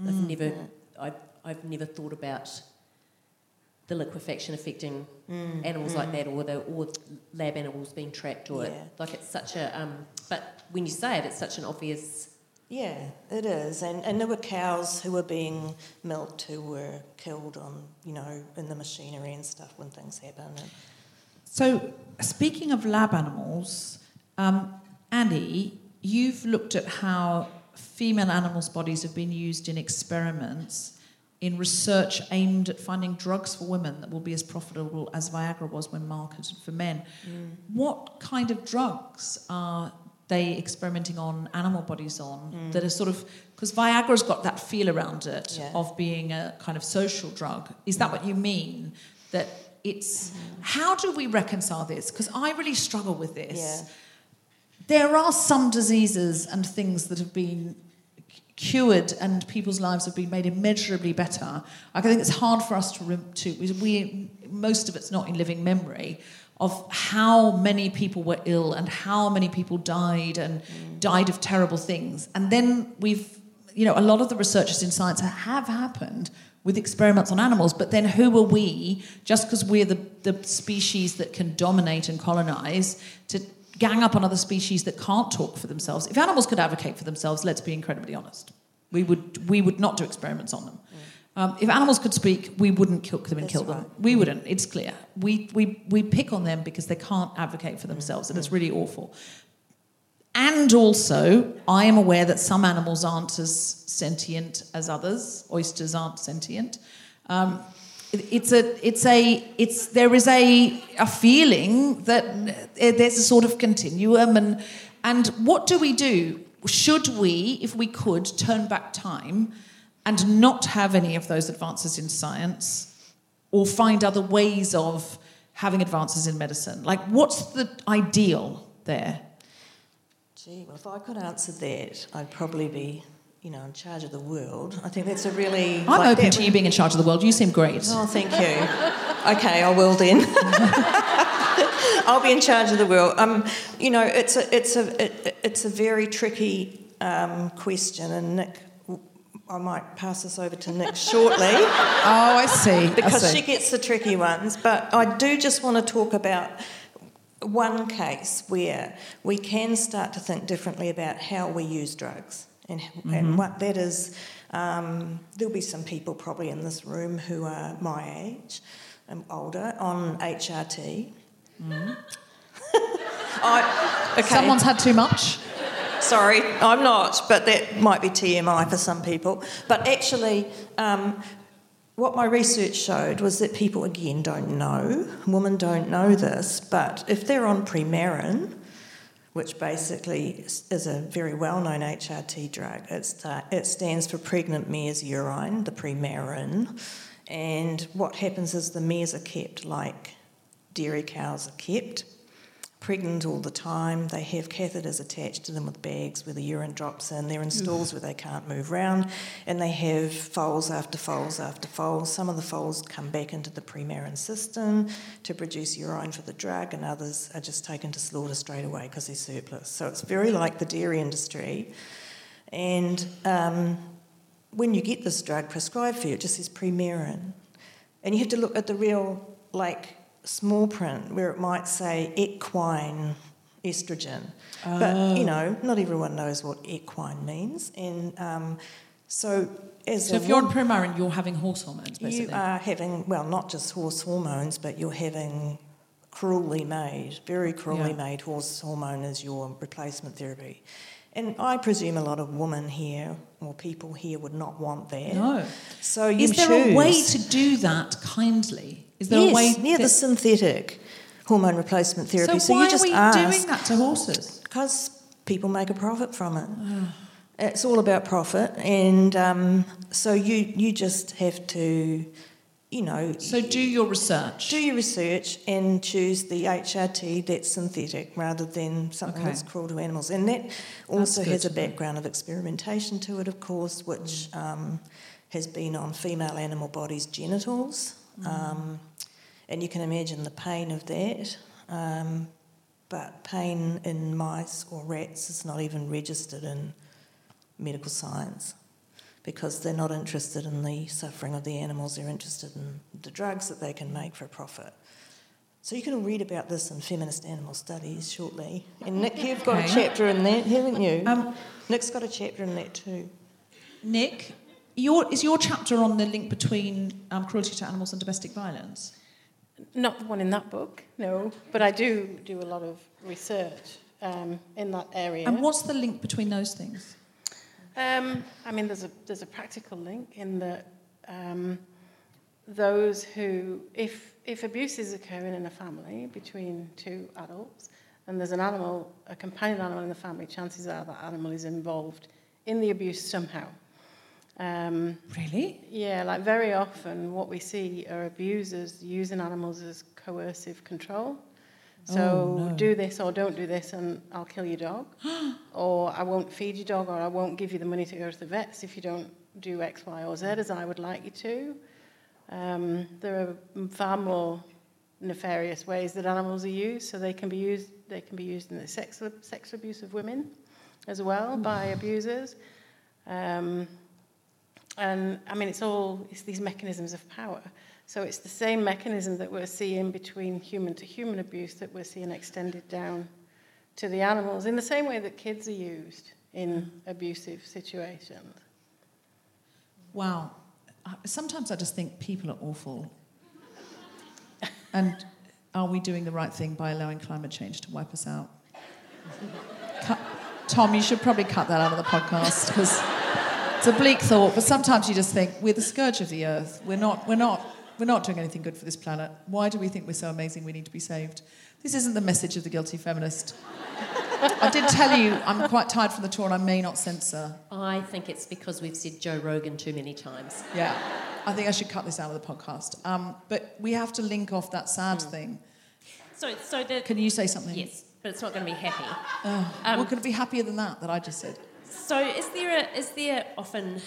I've never thought about the liquefaction affecting animals like that, or lab animals being trapped, it's such a. But when you say it, it's such an obvious. Yeah, it is, and there were cows who were being milked who were killed on in the machinery and stuff when things happen. So, speaking of lab animals, Annie, you've looked at how female animals' bodies have been used in experiments in research aimed at finding drugs for women that will be as profitable as Viagra was when marketed for men. What kind of drugs are they experimenting on animal bodies on that are sort of... Because Viagra's got that feel around it of being a kind of social drug. Is that what you mean? That it's... How do we reconcile this? Because I really struggle with this. Yeah. There are some diseases and things that have been cured and people's lives have been made immeasurably better. I think it's hard for us to most of it's not in living memory of how many people were ill and how many people died and died of terrible things. And then a lot of the researches in science have happened with experiments on animals, but then who are we, just because we're the species that can dominate and colonise, to gang up on other species that can't talk for themselves? If animals could advocate for themselves, let's be incredibly honest, we would not do experiments on them. If animals could speak, we wouldn't kill them and kill them. Right. We wouldn't, it's clear. We pick on them because they can't advocate for themselves, and it's really awful. And also, I am aware that some animals aren't as sentient as others. Oysters aren't sentient. There is a feeling that there's a sort of continuum, and what do we do? Should we, if we could, turn back time and not have any of those advances in science, or find other ways of having advances in medicine? Like, what's the ideal there? Gee, well, if I could answer that, I'd probably be, in charge of the world. I think that's a really... I'm open to you being in charge of the world. You seem great. Oh, thank you. Okay, I will then. I'll be in charge of the world. It's a very tricky question, and Nick... I might pass this over to Nick shortly. Oh, I see. Because she gets the tricky ones. But I do just want to talk about one case where we can start to think differently about how we use drugs. And what that is, there'll be some people probably in this room who are my age and older on HRT. Someone's had too much? Sorry, I'm not, but that might be TMI for some people. But actually, what my research showed was that people, again, don't know. Women don't know this, but if they're on Premarin, which basically is a very well-known HRT drug, it stands for pregnant mare's urine, the Premarin. And what happens is the mares are kept like dairy cows are kept, pregnant all the time. They have catheters attached to them with bags where the urine drops in. They're in stalls where they can't move around, and they have foals after foals after foals. Some of the foals come back into the Premarin system to produce urine for the drug, and others are just taken to slaughter straight away because they're surplus. So it's very like the dairy industry. And when you get this drug prescribed for you, it just says Premarin. And you have to look at the real, small print where it might say equine estrogen. But, not everyone knows what equine means. And so if you're on Premarin, you're having horse hormones, basically. You are having, not just horse hormones, but you're having very cruelly made horse hormone as your replacement therapy. And I presume a lot of women here, or people here, would not want that. No. So you Is there choose. a way to do that kindly? Is there yes, a way? The synthetic hormone replacement therapy. So why you just are we ask, doing that to horses? Because people make a profit from it. It's all about profit, and so you just have to, So do your research. do your research and choose the HRT that's synthetic rather than something that's cruel to animals. And that also has a background of experimentation to it, of course, which has been on female animal bodies' genitals. And you can imagine the pain of that. But pain in mice or rats is not even registered in medical science, because they're not interested in the suffering of the animals, they're interested in the drugs that they can make for a profit. So you can read about this in Feminist Animal Studies shortly. And Nick, you've got a chapter in that, haven't you? Nick's got a chapter in that too. Nick, is your chapter on the link between cruelty to animals and domestic violence? Not the one in that book, no. But I do a lot of research in that area. And what's the link between those things? There's a practical link in that those who, if abuse is occurring in a family between two adults, and there's a companion animal in the family, chances are that animal is involved in the abuse somehow. Really? Yeah, like very often what we see are abusers using animals as coercive control. So do this or don't do this and I'll kill your dog. Or I won't feed your dog, or I won't give you the money to go to the vets if you don't do X, Y, or Z as I would like you to. There are far more nefarious ways that animals are used. So they can be used in the sex abuse of women as well by abusers. And I mean, it's these mechanisms of power. So it's the same mechanism that we're seeing between human to human abuse that we're seeing extended down to the animals, in the same way that kids are used in abusive situations. Wow. Sometimes I just think people are awful. And are we doing the right thing by allowing climate change to wipe us out? Tom, you should probably cut that out of the podcast, because it's a bleak thought, but sometimes you just think, we're the scourge of the earth. We're not doing anything good for this planet. Why do we think we're so amazing we need to be saved? This isn't the message of the Guilty Feminist. I did tell you I'm quite tired from the tour and I may not censor. I think it's because we've said Joe Rogan too many times. Yeah, I think I should cut this out of the podcast. But we have to link off that sad thing. Can you say something? Yes, but it's not going to be happy. We're going to be happier than that I just said. So is there often,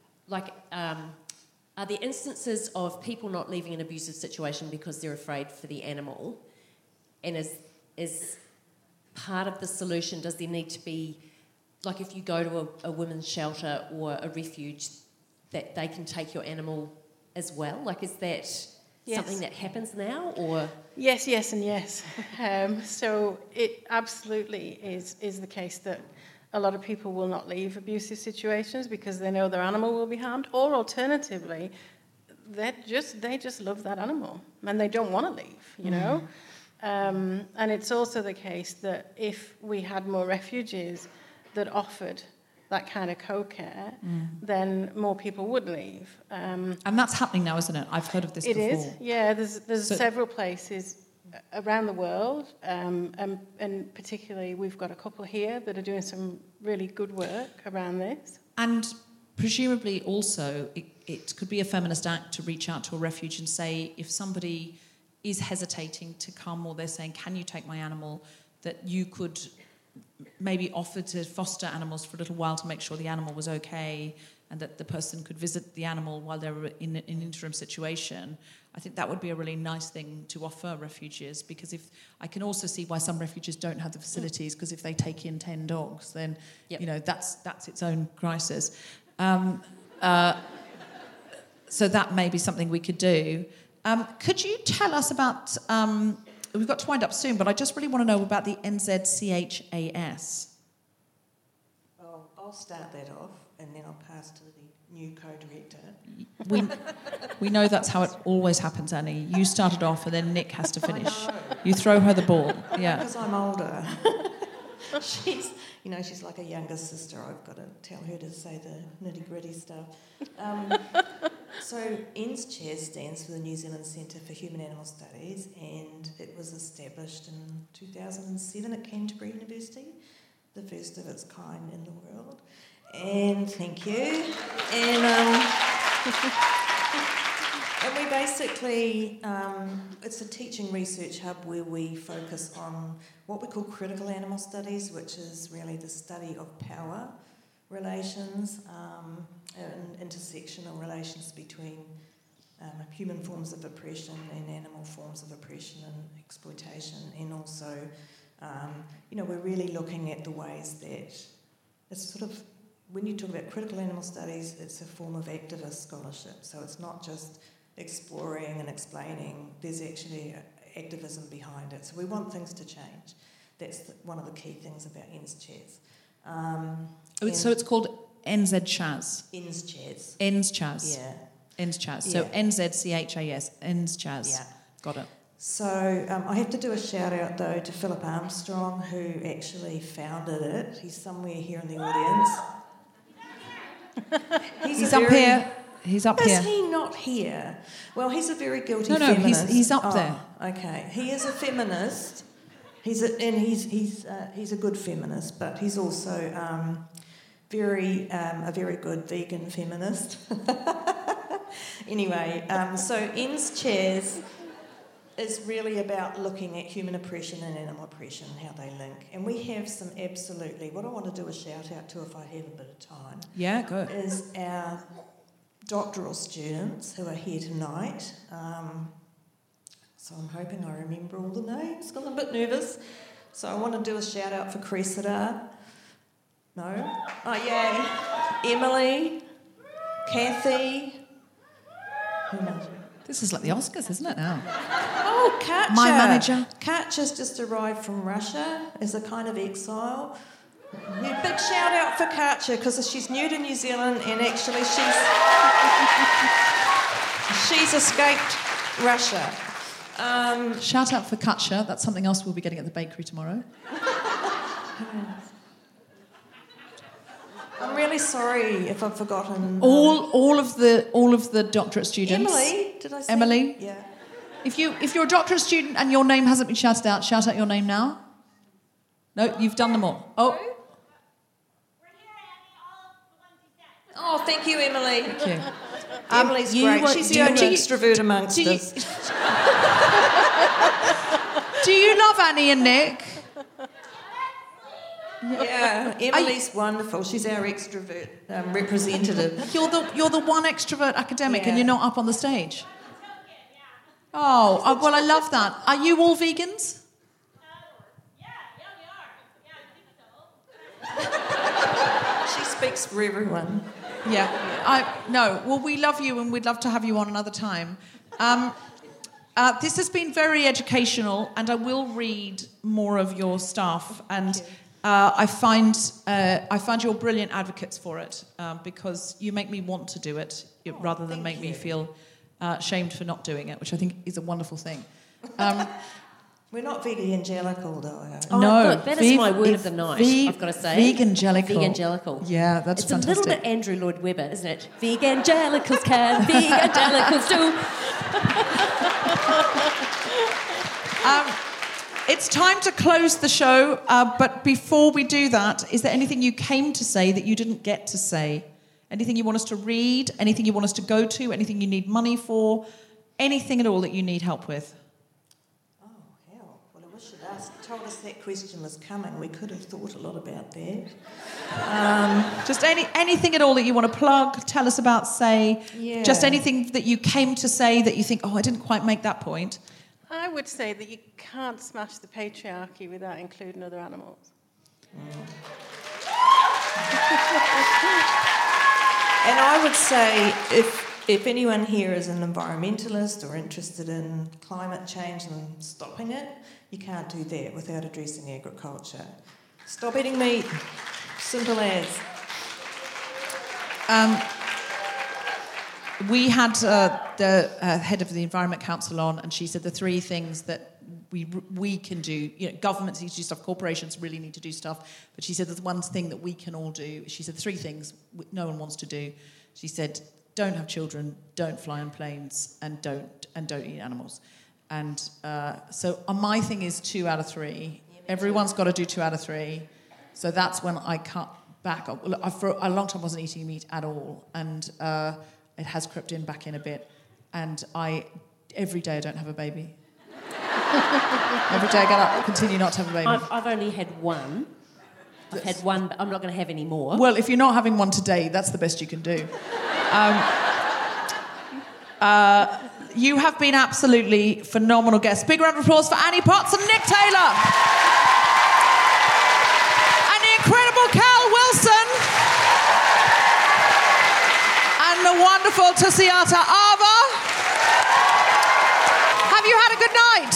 are there instances of people not leaving an abusive situation because they're afraid for the animal? And is part of the solution, does there need to be, like if you go to a women's shelter or a refuge, that they can take your animal as well? Like, is that something that happens now, or...? Yes, and yes. So it absolutely is the case that a lot of people will not leave abusive situations because they know their animal will be harmed, or alternatively, they just love that animal and they don't want to leave, you know? And it's also the case that if we had more refuges that offered that kind of co-care, then more people would leave. And that's happening now, isn't it? I've heard of this before. It is, yeah. There's several places around the world, and particularly we've got a couple here that are doing some really good work around this. And presumably also it could be a feminist act to reach out to a refuge and say, if somebody is hesitating to come, or they're saying, can you take my animal, that you could maybe offer to foster animals for a little while to make sure the animal was okay, and that the person could visit the animal while they were in an interim situation. I think that would be a really nice thing to offer refuges, because if I can also see why some refuges don't have the facilities, because if they take in 10 dogs, then you know that's its own crisis. So that may be something we could do. Could you tell us about... we've got to wind up soon, but I just really want to know about the NZCHAS. Well, I'll start that off, and then I'll pass to the new co-director. We know that's how it always happens, Annie. You started off, and then Nick has to finish. You throw her the ball. Yeah. Because I'm older. she's like a younger sister. I've got to tell her to say the nitty-gritty stuff. So NZCHAS stands for the New Zealand Centre for Human Animal Studies, and it was established in 2007 at Canterbury University, the first of its kind in the world. And thank you. And we basically, it's a teaching research hub where we focus on what we call critical animal studies, which is really the study of power relations and intersectional relations between human forms of oppression and animal forms of oppression and exploitation. And also, we're really looking at the ways that it's sort of, when you talk about critical animal studies, it's a form of activist scholarship. So it's not just exploring and explaining, there's actually activism behind it. So we want things to change. That's one of the key things about NZCHAS. So it's called NZCHAS? NZCHAS. NZCHAS. Yeah. NZCHAS. So NZCHAS, NZCHAS. Yeah. Got it. So I have to do a shout out though to Philip Armstrong, who actually founded it. He's somewhere here in the audience. He's up here. He's up here. Is he not here? Well, he's a very guilty feminist. He's up there. Okay, he is a feminist. He's a good feminist, but he's also a very good vegan feminist. Anyway, so NZCHAS is really about looking at human oppression and animal oppression, how they link. And we have some absolutely, what I want to do a shout out to if I have a bit of time. Yeah, good. Is our doctoral students who are here tonight. So I'm hoping I remember all the names, because I'm a bit nervous. So I want to do a shout out for Cressida. No? Oh, yay. Emily, Kathy. Who knows? This is like the Oscars, isn't it now? Oh, Katja. My manager. Katja's just arrived from Russia as a kind of exile. Yeah, big shout out for Katja, because she's new to New Zealand and actually she's escaped Russia. Shout out for Katja. That's something else we'll be getting at the bakery tomorrow. I'm really sorry if I've forgotten. All of the doctorate students. Emily, did I say? Emily? Yeah. If you're a doctorate student and your name hasn't been shouted out, shout out your name now. No, you've done them all. Oh, thank you, Emily. Thank you. Emily's great. She's the only extrovert amongst us. Do you love Annie and Nick? Yeah, Emily's wonderful. She's our extrovert representative. You're the one extrovert academic, and you're not up on the stage. Oh, well, I love that. Are you all vegans? She speaks for everyone. Yeah. Well, we love you, and we'd love to have you on another time. This has been very educational, and I will read more of your stuff. And I find you're brilliant advocates for it, because you make me want to do it rather than make me feel shamed for not doing it, which I think is a wonderful thing. We're not vegangelical, though. No, that is my word of the night, I've got to say. Vegangelical. Vegangelical. Yeah, that's fantastic. It's a little bit Andrew Lloyd Webber, isn't it? Vegangelicals can, vegangelicals do. It's time to close the show, but before we do that, is there anything you came to say that you didn't get to say? Anything you want us to read? Anything you want us to go to? Anything you need money for? Anything at all that you need help with? Oh, hell. Well, I wish you'd told us that question was coming. We could have thought a lot about that. Just anything at all that you want to plug, tell us about, say. Yeah. Just anything that you came to say that you think, oh, I didn't quite make that point. I would say that you can't smash the patriarchy without including other animals. And I would say if anyone here is an environmentalist or interested in climate change and stopping it, you can't do that without addressing agriculture. Stop eating meat. Simple as. we had the head of the Environment Council on, and she said the three things that we can do. Governments need to do stuff, corporations really need to do stuff, but she said there's one thing that we can all do. She said three things no one wants to do. She said, don't have children, don't fly on planes, and don't eat animals. And so my thing is 2 out of 3. Everyone's got to do 2 out of 3. So that's when I cut back. For a long time I wasn't eating meat at all, and it has crept back in a bit. And every day I don't have a baby. Every day I get up, continue not to have a baby. I've only had one. I've had one, but I'm not going to have any more. Well, if you're not having one today, that's the best you can do. You have been absolutely phenomenal guests. Big round of applause for Annie Potts and Nick Taylor. And the incredible Cal Wilson. And the wonderful Tusiata Ava. Have you had a good night?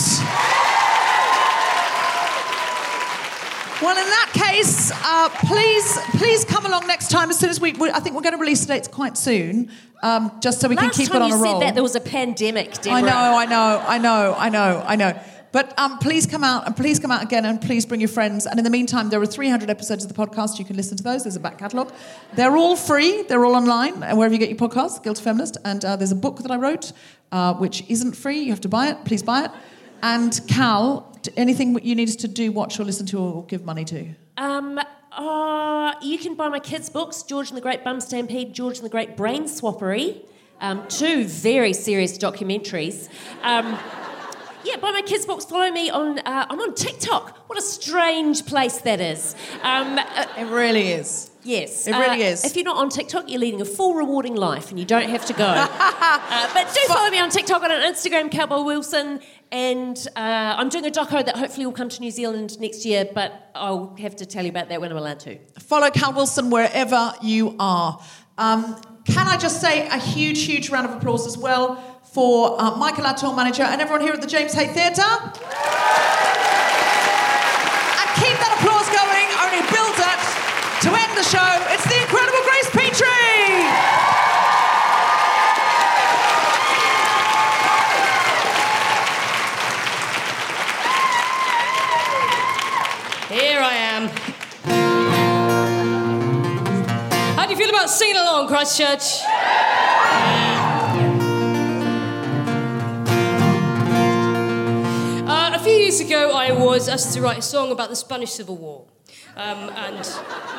Well, in that case, please come along next time as soon as I think we're going to release the dates quite soon, just so we can keep it on a roll. Last time you said that there was a pandemic, Deborah. I know. But please come out again, and please bring your friends. And in the meantime, there are 300 episodes of the podcast. You can listen to those. There's a back catalogue. They're all free. They're all online, wherever you get your podcasts, Guilty Feminist. And there's a book that I wrote, which isn't free. You have to buy it. Please buy it. And Cal, anything you need us to do, watch or listen to or give money to? You can buy my kids' books, George and the Great Bum Stampede, George and the Great Brain Swappery. 2 very serious documentaries. Buy my kids' books. Follow me on... I'm on TikTok. What a strange place that is. It really is. Yes. It really is. If you're not on TikTok, you're leading a full rewarding life and you don't have to go. But do follow me on TikTok and on Instagram, Cowboy Wilson. And I'm doing a doco that hopefully will come to New Zealand next year, but I'll have to tell you about that when I'm allowed to. Follow Cal Wilson wherever you are. Can I just say a huge, huge round of applause as well for Michael, our tour manager, and everyone here at the James Hay Theatre. And keep that applause going, only build it to end the show. It's the incredible Grace Petrie! Here I am. How do you feel about singing along, Christchurch? A few years ago, I was asked to write a song about the Spanish Civil War. And...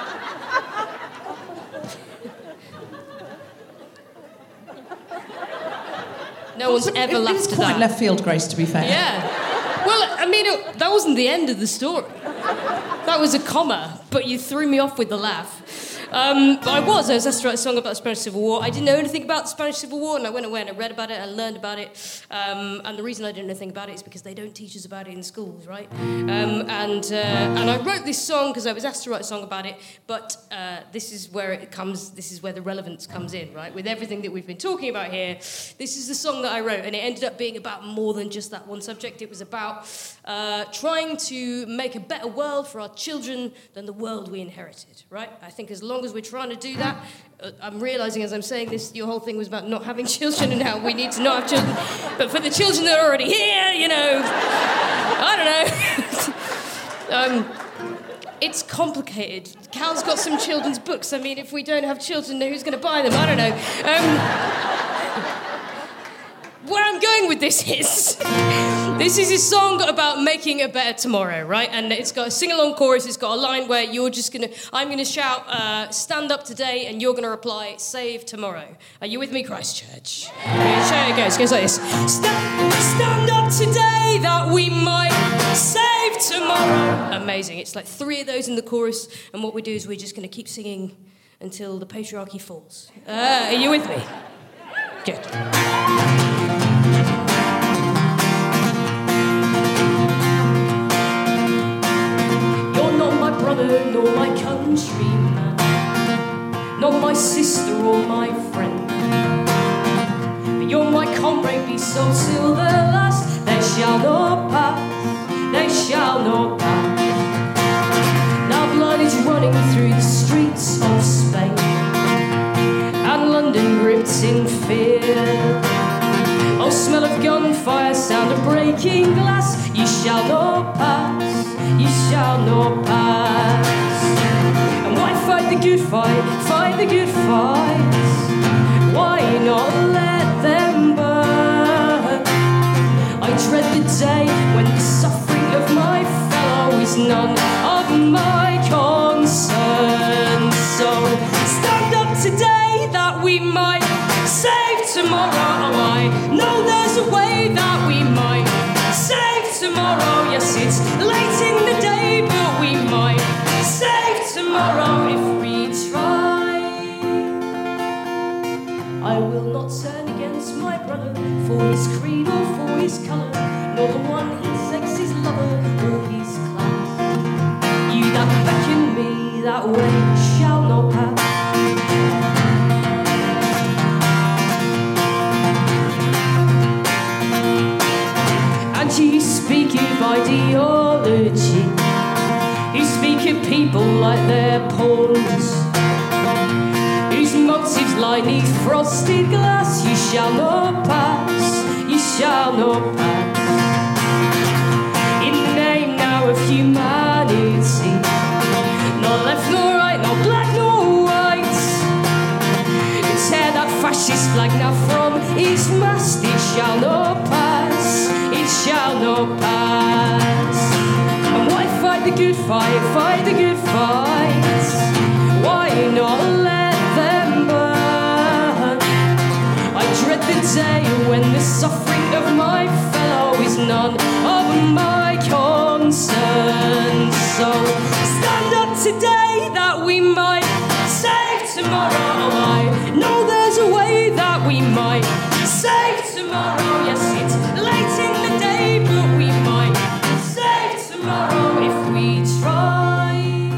no one's ever laughed at that. It's quite left field, Grace, to be fair. Yeah. Well, I mean, that wasn't the end of the story. That was a comma, but you threw me off with the laugh. I was asked to write a song about the Spanish Civil War. I didn't know anything about the Spanish Civil War, and I went away and I read about it, I learned about it. And the reason I didn't know anything about it is because they don't teach us about it in schools, right? And I wrote this song because I was asked to write a song about it, but this is where the relevance comes in, right? With everything that we've been talking about here, this is the song that I wrote, and it ended up being about more than just that one subject. It was about trying to make a better world for our children than the world we inherited, right? I think as long as we're trying to do that, I'm realising as I'm saying this, your whole thing was about not having children and how we need to not have children. But for the children that are already here, I don't know. It's complicated. Cal's got some children's books. I mean, if we don't have children, who's going to buy them? I don't know. Where I'm going with this is a song about making a better tomorrow, right? And it's got a sing-along chorus. It's got a line where I'm going to shout, stand up today, and you're going to reply, save tomorrow. Are you with me, Christchurch? It goes like this. Stand up today that we might save tomorrow. Amazing. It's like 3 of those in the chorus, and what we do is we're just going to keep singing until the patriarchy falls. Are you with me? Good. Brother, nor my countryman, nor my sister or my friend, but you're my comrade, be so till the last. They shall not pass, they shall not pass. Now blood is running through the streets of Spain, and London gripped in in fear. Oh, smell of gunfire, sound of breaking glass. You shall not pass, you shall not pass. And why fight the good fight the good fight? Why not let them burn? I dread the day when the suffering of my fellow is none of my concern. So stand up today that we might save tomorrow. I know there's a way that we might save tomorrow. Yes, it's late in the day, but we might save tomorrow if we try. I will not turn against my brother for his creed or for his colour, nor the one he sex his lover or his class. You that beckon me that way shall not pass. And you speak of ideology, you speak of people like they're pawns, whose motives lie neath frosted glass. You shall not pass, you shall not pass. In the name now of humanity, nor left nor right, nor black nor white, tear that fascist flag now from its mast. It shall not pass, it shall not pass. And why fight the good fight the good fight? Why not let them burn? I dread the day when the suffering of my fellow is none of my concern. So stand up today that we might save tomorrow. I know there's a way that we might save tomorrow. Yes, it's late in the day, but we might save tomorrow if we try.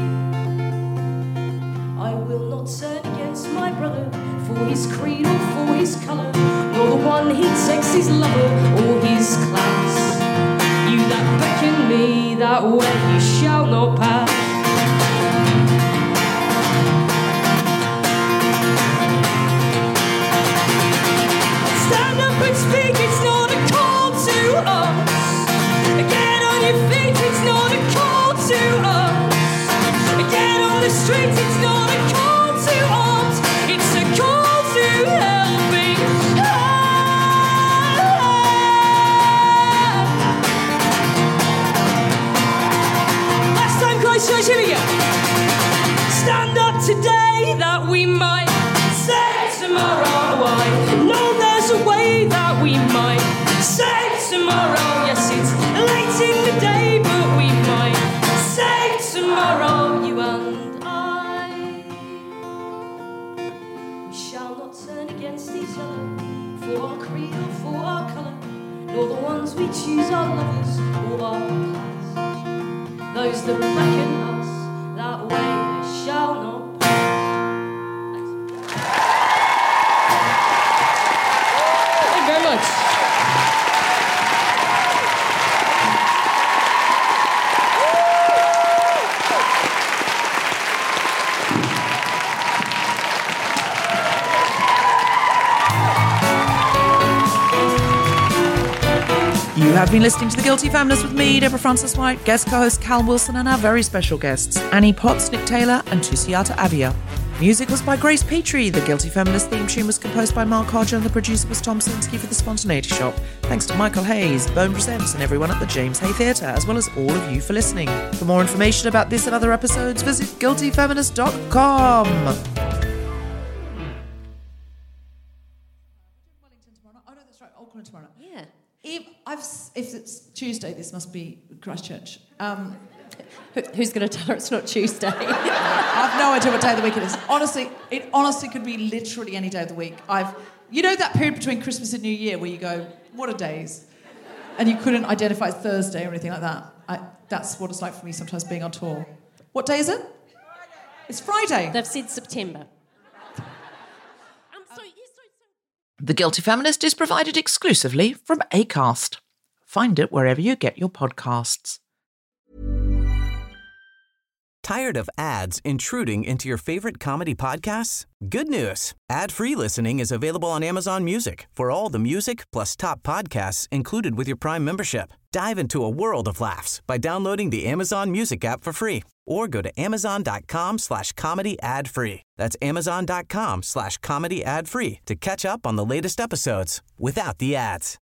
I will not turn against my brother for his creed or for his colour, nor the one he takes his lover or his class. You that beckon me that way, you shall not pass. Stand up and speak, it's not a call to us. Get on your feet, it's not a call to us. Get on the streets, it's not a call to arms. It's a call to helping hand. Last time Christchurch, here we go. Stand up today that we might save tomorrow. I know there's a way that we might save tomorrow. Yes, it's late in the day, but we might save tomorrow. You and I, we shall not turn against each other for our creed or for our colour, nor the ones we choose our lovers or our class. Those that beckon us that way, they shall not. You have been listening to The Guilty Feminist with me, Deborah Frances-White, guest co-host Cal Wilson, and our very special guests, Annie Potts, Nick Taylor, and Tusiata Abia. Music was by Grace Petrie. The Guilty Feminist theme tune was composed by Mark Hodger, and the producer was Tom Slinsky for The Spontaneity Shop. Thanks to Michael Hayes, Bone Presents, and everyone at the James Hay Theatre, as well as all of you for listening. For more information about this and other episodes, visit guiltyfeminist.com. Oh no, that's right. Auckland tomorrow. Yeah. If it's Tuesday, this must be Christchurch. Who's going to tell her it's not Tuesday? I've no idea what day of the week it is. Honestly, it honestly could be literally any day of the week. You know that period between Christmas and New Year where you go, what are days? And you couldn't identify it's Thursday or anything like that. That's what it's like for me sometimes being on tour. What day is it? It's Friday. They've said September. The Guilty Feminist is provided exclusively from Acast. Find it wherever you get your podcasts. Tired of ads intruding into your favorite comedy podcasts? Good news. Ad-free listening is available on Amazon Music for all the music plus top podcasts included with your Prime membership. Dive into a world of laughs by downloading the Amazon Music app for free or go to amazon.com/comedy ad-free. That's amazon.com/comedy ad-free to catch up on the latest episodes without the ads.